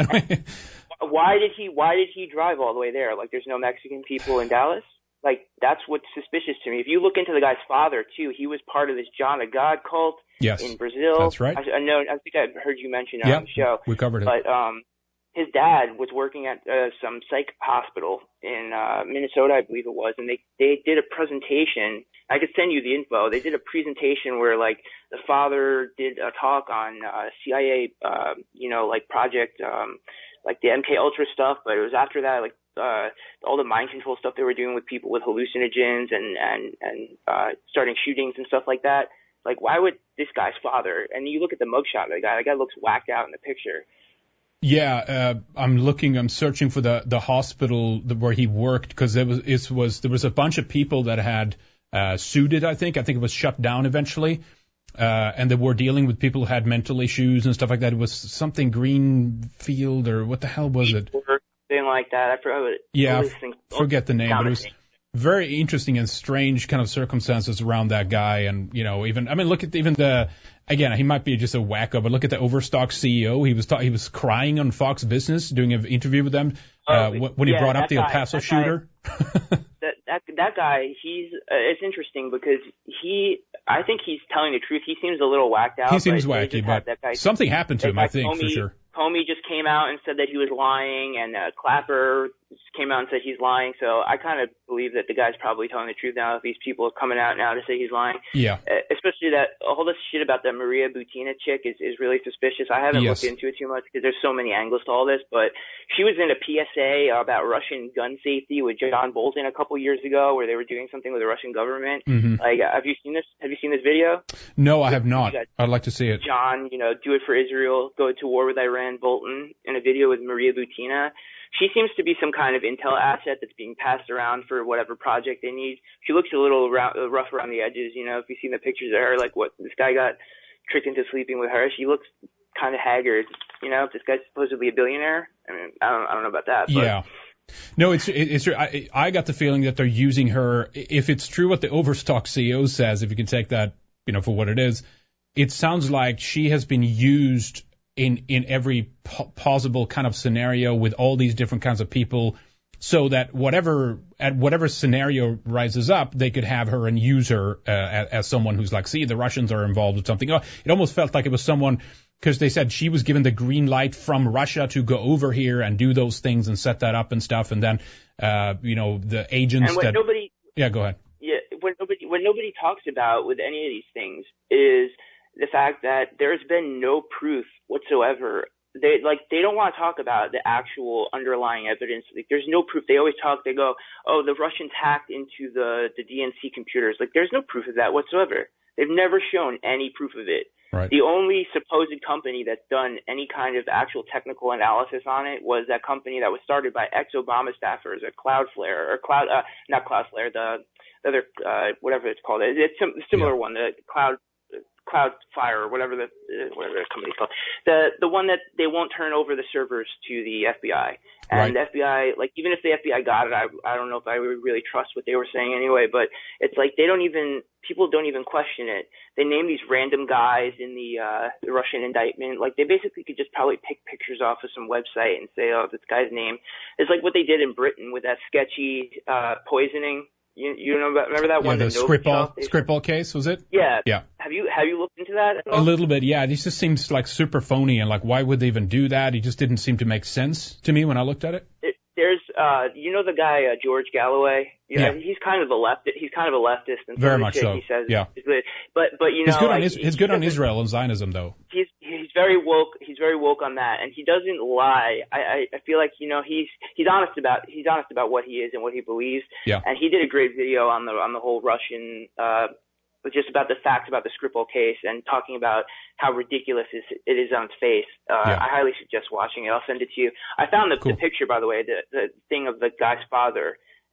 Why did he drive all the way there? Like, there's no Mexican people in Dallas? Like, that's what's suspicious to me. If you look into the guy's father, too, he was part of this John of God cult in Brazil. That's right. I know. I think I heard you mention it on the show. We covered it. But his dad was working at some psych hospital in Minnesota, I believe it was, and they did a presentation. I could send you the info. They did a presentation where, like, the father did a talk on CIA, like project, like the MK Ultra stuff, but it was after that, like, all the mind control stuff they were doing with people with hallucinogens and starting shootings and stuff like that. Like, why would this guy's father, and you look at the mugshot of the guy looks whacked out in the picture. Yeah, I'm searching for the hospital where he worked, because there was a bunch of people that had sued it, I think it was shut down eventually. And they were dealing with people who had mental issues and stuff like that. It was something Greenfield, or what the hell was it? Something like that. I forgot it. Yeah, forget the name, but it was very interesting and strange kind of circumstances around that guy. And, look at he might be just a wacko, but look at the Overstock CEO. He was crying on Fox Business doing an interview with them when he brought up the El Paso shooter. That guy, it's interesting because I think he's telling the truth. He seems a little whacked out. He seems wacky, but something happened to him, I think, for sure. Comey just came out and said that he was lying, and Clapper came out and said he's lying. So I kind of believe that the guy's probably telling the truth now. If these people are coming out now to say he's lying, yeah. Especially that all this shit about that Maria Butina chick is really suspicious. I haven't looked into it too much because there's so many angles to all this, but she was in a PSA about Russian gun safety with John Bolton a couple years ago, where they were doing something with the Russian government. Mm-hmm. Like, have you seen this? Have you seen this video? No, I have not. I'd like to see it. John, do it for Israel, go to war with Iran, Bolton, in a video with Maria Butina. She seems to be some kind of intel asset that's being passed around for whatever project they need. She looks a little rough around the edges, if you've seen the pictures of her, like what this guy got tricked into sleeping with her. She looks kind of haggard, if this guy's supposedly a billionaire. I mean, I don't know about that. But. Yeah. No, it's true. I got the feeling that they're using her. If it's true what the Overstock CEO says, if you can take that, for what it is, it sounds like she has been used in every possible kind of scenario with all these different kinds of people, so that whatever scenario rises up, they could have her and use her as someone who's like, see, the Russians are involved with something. It almost felt like it was someone, because they said she was given the green light from Russia to go over here and do those things and set that up and stuff, and then the agents and go ahead. Yeah, what nobody talks about with any of these things is the fact that there's been no proof whatsoever. They don't want to talk about the actual underlying evidence. Like, there's no proof. They go, oh, the Russians hacked into the DNC computers. Like, there's no proof of that whatsoever. They've never shown any proof of it. Right. The only supposed company that's done any kind of actual technical analysis on it was that company that was started by ex-Obama staffers, or Cloudflare, or not Cloudflare, the other, whatever it's called. It's a similar one, the Cloudfire, or whatever the company's called. The one that they won't turn over the servers to the FBI. And right. The FBI, like, even if the FBI got it, I don't know if I would really trust what they were saying anyway, but it's like people don't even question it. They name these random guys in the Russian indictment. Like, they basically could just probably pick pictures off of some website and say, oh, this guy's name. It's like what they did in Britain with that sketchy poisoning. You know about, remember that one? Yeah, the Skripal case, was it? Yeah. Yeah. Have you looked into that at all? A little bit, yeah. This just seems like super phony, and like, why would they even do that? It just didn't seem to make sense to me when I looked at it. There's the guy George Galloway. Yeah. He's kind of a leftist. He's kind of a leftist. And very much so. He says, yeah. But he's good on Israel and Zionism, though. He's very woke. He's very woke on that, and he doesn't lie. I feel like he's honest about what he is and what he believes. Yeah. And he did a great video on the whole Russian just about the facts about the Skripal case and talking about how ridiculous it is on its face. I highly suggest watching it. I'll send it to you. I found the picture, by the way, the thing of the guy's father,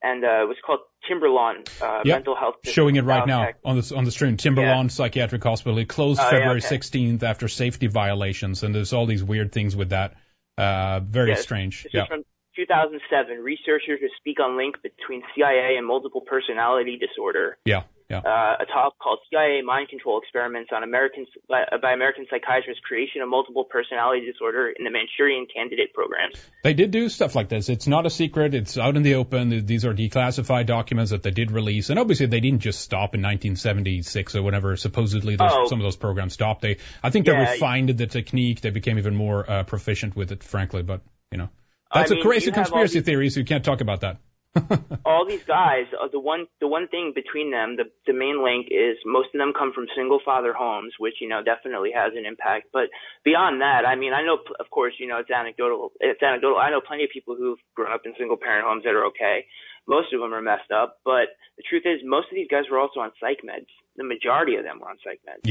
and it was called Timberlawn Mental Health. Showing it right now on the stream. Timberlawn Psychiatric Hospital. It closed February 16th after safety violations, and there's all these weird things with that. Very strange. This is from 2007. Researchers who speak on link between CIA and multiple personality disorder. A talk called CIA Mind Control Experiments on by American Psychiatrists' Creation of Multiple Personality Disorder in the Manchurian Candidate Programs. They did do stuff like this. It's not a secret. It's out in the open. These are declassified documents that they did release. And obviously they didn't just stop in 1976 or whenever supposedly some of those programs stopped. I think they refined the technique. They became even more proficient with it, frankly. But, that's a crazy conspiracy theory, so you can't talk about that. All these guys, the one thing between them, the main link is most of them come from single father homes, which, definitely has an impact. But beyond that, I know, of course, it's anecdotal. I know plenty of people who've grown up in single parent homes that are okay. Most of them are messed up. But the truth is, most of these guys were also on psych meds. The majority of them were on psych meds.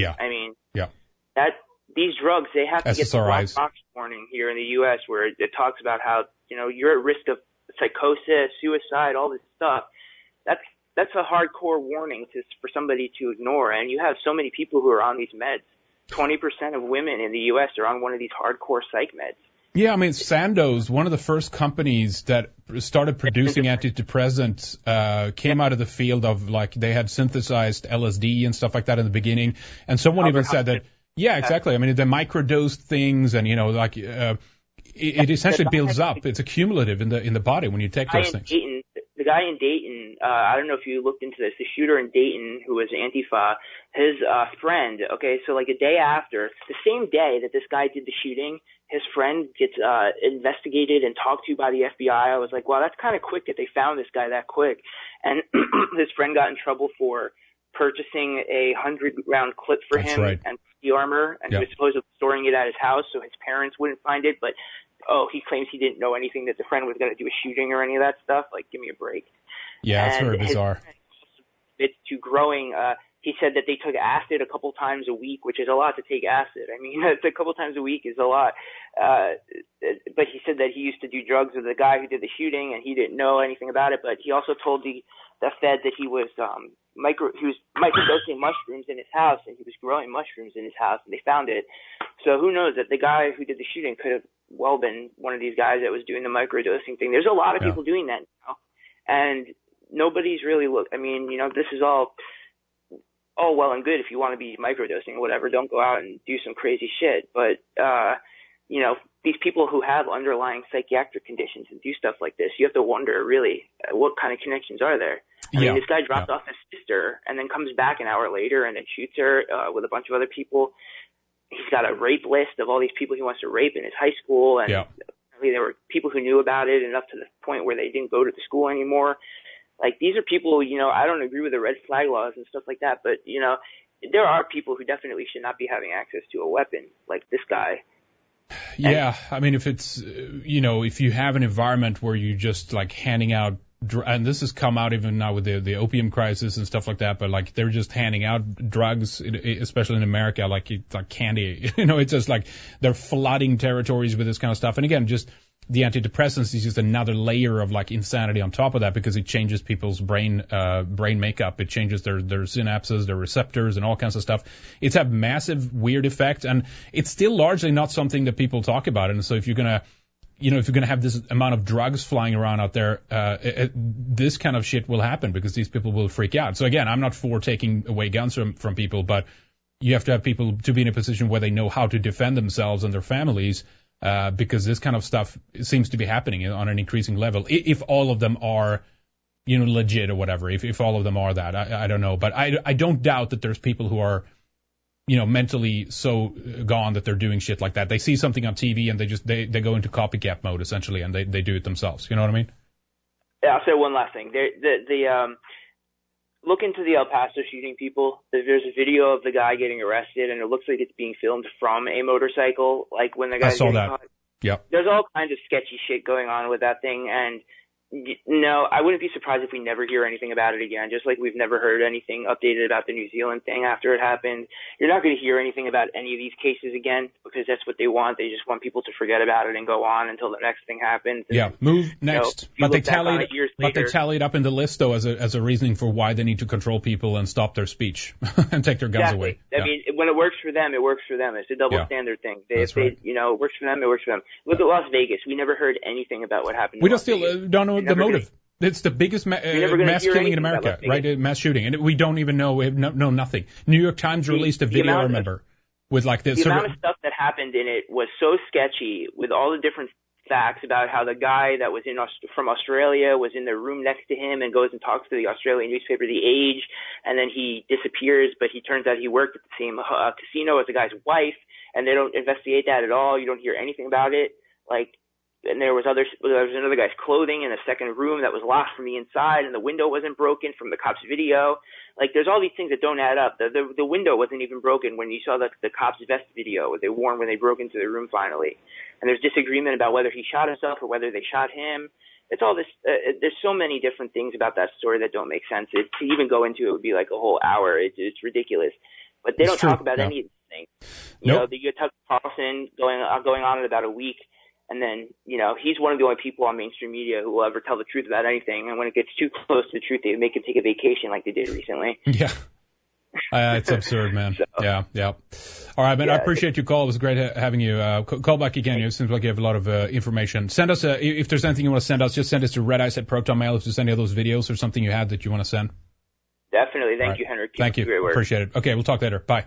These drugs, they have to get the black box warning here in the U.S. where it talks about how, you're at risk of psychosis, suicide, all this stuff. That's a hardcore warning for somebody to ignore. And you have so many people who are on these meds. 20% of women in the U.S. are on one of these hardcore psych meds. Yeah, Sandoz, one of the first companies that started producing antidepressants, came out of the field of, they had synthesized LSD and stuff like that in the beginning. And someone even said that, yeah, exactly. They microdosed things and, it essentially builds up. It's accumulative in the body when you take those things. The guy in Dayton, I don't know if you looked into this, the shooter in Dayton who was Antifa, his friend, so a day after, the same day that this guy did the shooting, his friend gets investigated and talked to by the FBI. I was like, wow, that's kind of quick that they found this guy that quick. And his friend got in trouble for purchasing a 100-round clip for him and the armor, and he was supposedly storing it at his house so his parents wouldn't find it. But he claims he didn't know anything that the friend was going to do a shooting or any of that stuff. Give me a break. Yeah, it's very bizarre. It's to growing. He said that they took acid a couple times a week, which is a lot to take acid. A couple times a week is a lot. But he said that he used to do drugs with the guy who did the shooting, and he didn't know anything about it. But he also told the Fed that he was microdosing mushrooms in his house, and he was growing mushrooms in his house, and they found it. So who knows that the guy who did the shooting could have well been one of these guys that was doing the microdosing thing. There's a lot of people doing that now, and nobody's really this is all well and good if you want to be microdosing or whatever. Don't go out and do some crazy shit. But these people who have underlying psychiatric conditions and do stuff like this, you have to wonder really what kind of connections are there. This guy dropped off his sister and then comes back an hour later and then shoots her with a bunch of other people. He's got a rape list of all these people he wants to rape in his high school, and there were people who knew about it, and up to the point where they didn't go to the school anymore. These are people, I don't agree with the red flag laws and stuff like that, but, there are people who definitely should not be having access to a weapon like this guy. Yeah, if it's, if you have an environment where you just handing out, and this has come out even now with the opium crisis and stuff like that, but they're just handing out drugs, especially in America, like candy. It's just they're flooding territories with this kind of stuff. And again, just the antidepressants is just another layer of insanity on top of that, because it changes people's brain makeup. It changes their synapses, their receptors, and all kinds of stuff. It's a massive weird effect, and it's still largely not something that people talk about. And so if you're gonna have this amount of drugs flying around out there, this kind of shit will happen because these people will freak out. So again, I'm not for taking away guns from people, but you have to have people to be in a position where they know how to defend themselves and their families. Because this kind of stuff seems to be happening on an increasing level. If all of them are, legit or whatever, if all of them are that, I don't know. But I don't doubt that there's people who are, mentally so gone that they're doing shit like that. They see something on TV and they go into copycat mode essentially, and they do it themselves. You know what I mean? Yeah, I'll say one last thing. Look into the El Paso shooting, people. There's a video of the guy getting arrested, and it looks like it's being filmed from a motorcycle, when the guy's getting caught. Yep. There's all kinds of sketchy shit going on with that thing, and No, I wouldn't be surprised if we never hear anything about it again, just like we've never heard anything updated about the New Zealand thing after it happened. You're not going to hear anything about any of these cases again because that's what they want. They just want people to forget about it and go on until the next thing happens. And, yeah, move next. You know, but they tallied up in the list, though, as a reasoning for why they need to control people and stop their speech and take their guns away. I mean, when it works for them, it works for them. It's a double standard thing. It works for them, it works for them. Look at Las Vegas. We never heard anything about what happened. We don't know the motive. It's the biggest mass killing in America, right? Mass shooting. And we don't even know. We know nothing. New York Times released a video, I remember, with like this. The amount of stuff that happened in it was so sketchy with all the different facts about how the guy that was from Australia was in the room next to him and goes and talks to the Australian newspaper, The Age, and then he disappears, but he turns out he worked at the same casino as the guy's wife, and they don't investigate that at all. You don't hear anything about it. And there was another guy's clothing in a second room that was locked from the inside, and the window wasn't broken from the cop's video. There's all these things that don't add up. The window wasn't even broken when you saw the cop's vest video they wore when they broke into the room finally. And there's disagreement about whether he shot himself or whether they shot him. It's all this. There's so many different things about that story that don't make sense. To even go into it would be like a whole hour. It's ridiculous. But they don't talk about any of these things. You get Tucker Carlson going on in about a week. And then, he's one of the only people on mainstream media who will ever tell the truth about anything. And when it gets too close to the truth, they make him take a vacation like they did recently. Yeah. It's absurd, man. So, yeah. All right, man. I appreciate your call. It was great having you. Call back again. It seems like you have a lot of information. Send us, if there's anything you want to send us, just send us to redeyes@protonmail if there's any of those videos or something you had that you want to send. Definitely. Thank you, Henrik. Thank you. Appreciate it. Okay, we'll talk later. Bye.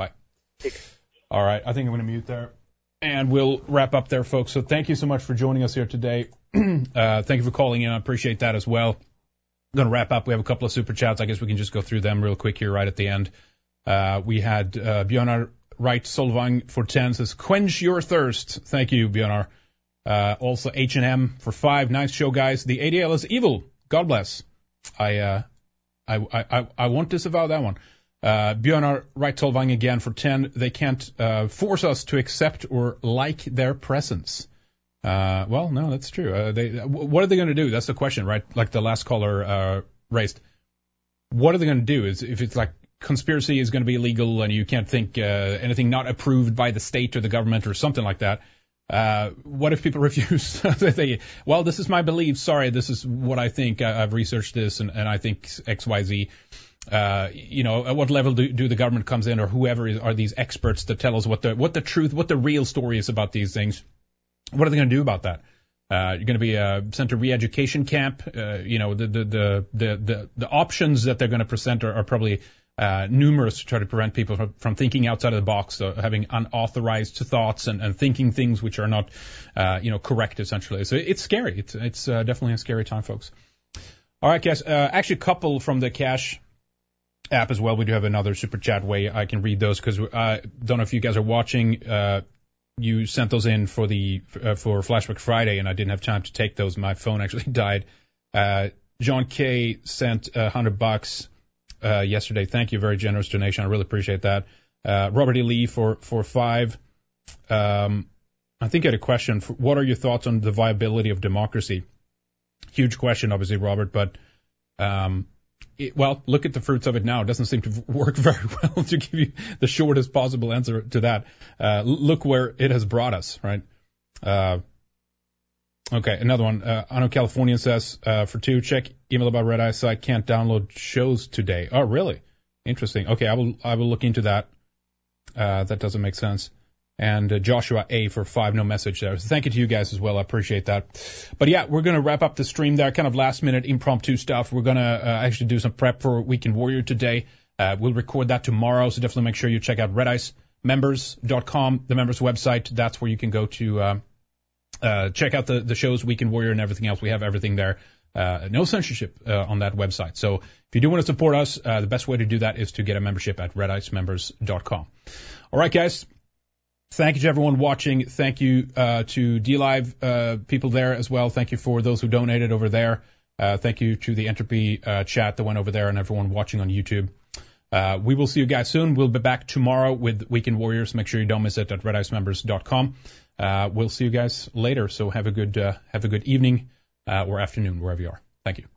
All right. I think I'm going to mute there. And we'll wrap up there, folks. So thank you so much for joining us here today. Thank you for calling in. I appreciate that as well. I'm going to wrap up. We have a couple of super chats. I guess we can just go through them real quick here right at the end. We had Björnar Wright Solvang for 10 says, quench your thirst. Thank you, Björnar. Also H&M for 5. Nice show, guys. The ADL is evil. God bless. I won't disavow that one. Björnar Wright Solvang again for 10. They can't force us to accept or like their presence. Well, no, that's true. What are they going to do? That's the question, right? Like the last caller raised. What are they going to do? Is if it's like conspiracy is going to be illegal and you can't think anything not approved by the state or the government or something like that. What if people refuse? Well, this is my belief. Sorry, this is what I think. I've researched this and I think X, Y, Z. At what level do the government comes in or whoever are these experts that tell us what the truth, what the real story is about these things? What are they going to do about that? You're going to be sent to re-education camp. The options that they're going to present are probably numerous to try to prevent people from thinking outside of the box, having unauthorized thoughts and thinking things which are not, correct essentially. So it's scary. It's definitely a scary time, folks. All right, guys. Actually, a couple from the Cash app as well. We do have another super chat way I can read those because I don't know if you guys are watching. You sent those in for Flashback Friday, and I didn't have time to take those. My phone actually died. John K sent $100 yesterday. Thank you, very generous donation. I really appreciate that. Robert E. Lee for 5. I think I had a question. What are your thoughts on the viability of democracy? Huge question, obviously, Robert, but look at the fruits of it now. It doesn't seem to work very well to give you the shortest possible answer to that. Look where it has brought us, right? Okay, another one. I know Californian says, for 2, check email about Red Eye site, can't download shows today. Oh, really? Interesting. Okay, I will look into that. That doesn't make sense. And Joshua A for 5, no message there. So thank you to you guys as well. I appreciate that. But yeah, we're going to wrap up the stream there, kind of last minute impromptu stuff. We're going to actually do some prep for Weekend Warrior today. We'll record that tomorrow, so definitely make sure you check out redicemembers.com, the members website. That's where you can go to check out the shows, Weekend Warrior and everything else. We have everything there. No censorship on that website. So if you do want to support us, the best way to do that is to get a membership at redicemembers.com. All right, guys. Thank you to everyone watching. Thank you to DLive people there as well. Thank you for those who donated over there. Thank you to the Entropy chat that went over there and everyone watching on YouTube. We will see you guys soon. We'll be back tomorrow with Weekend Warriors. Make sure you don't miss it at redicemembers.com. We'll see you guys later. So have a good evening. or afternoon, wherever you are. Thank you.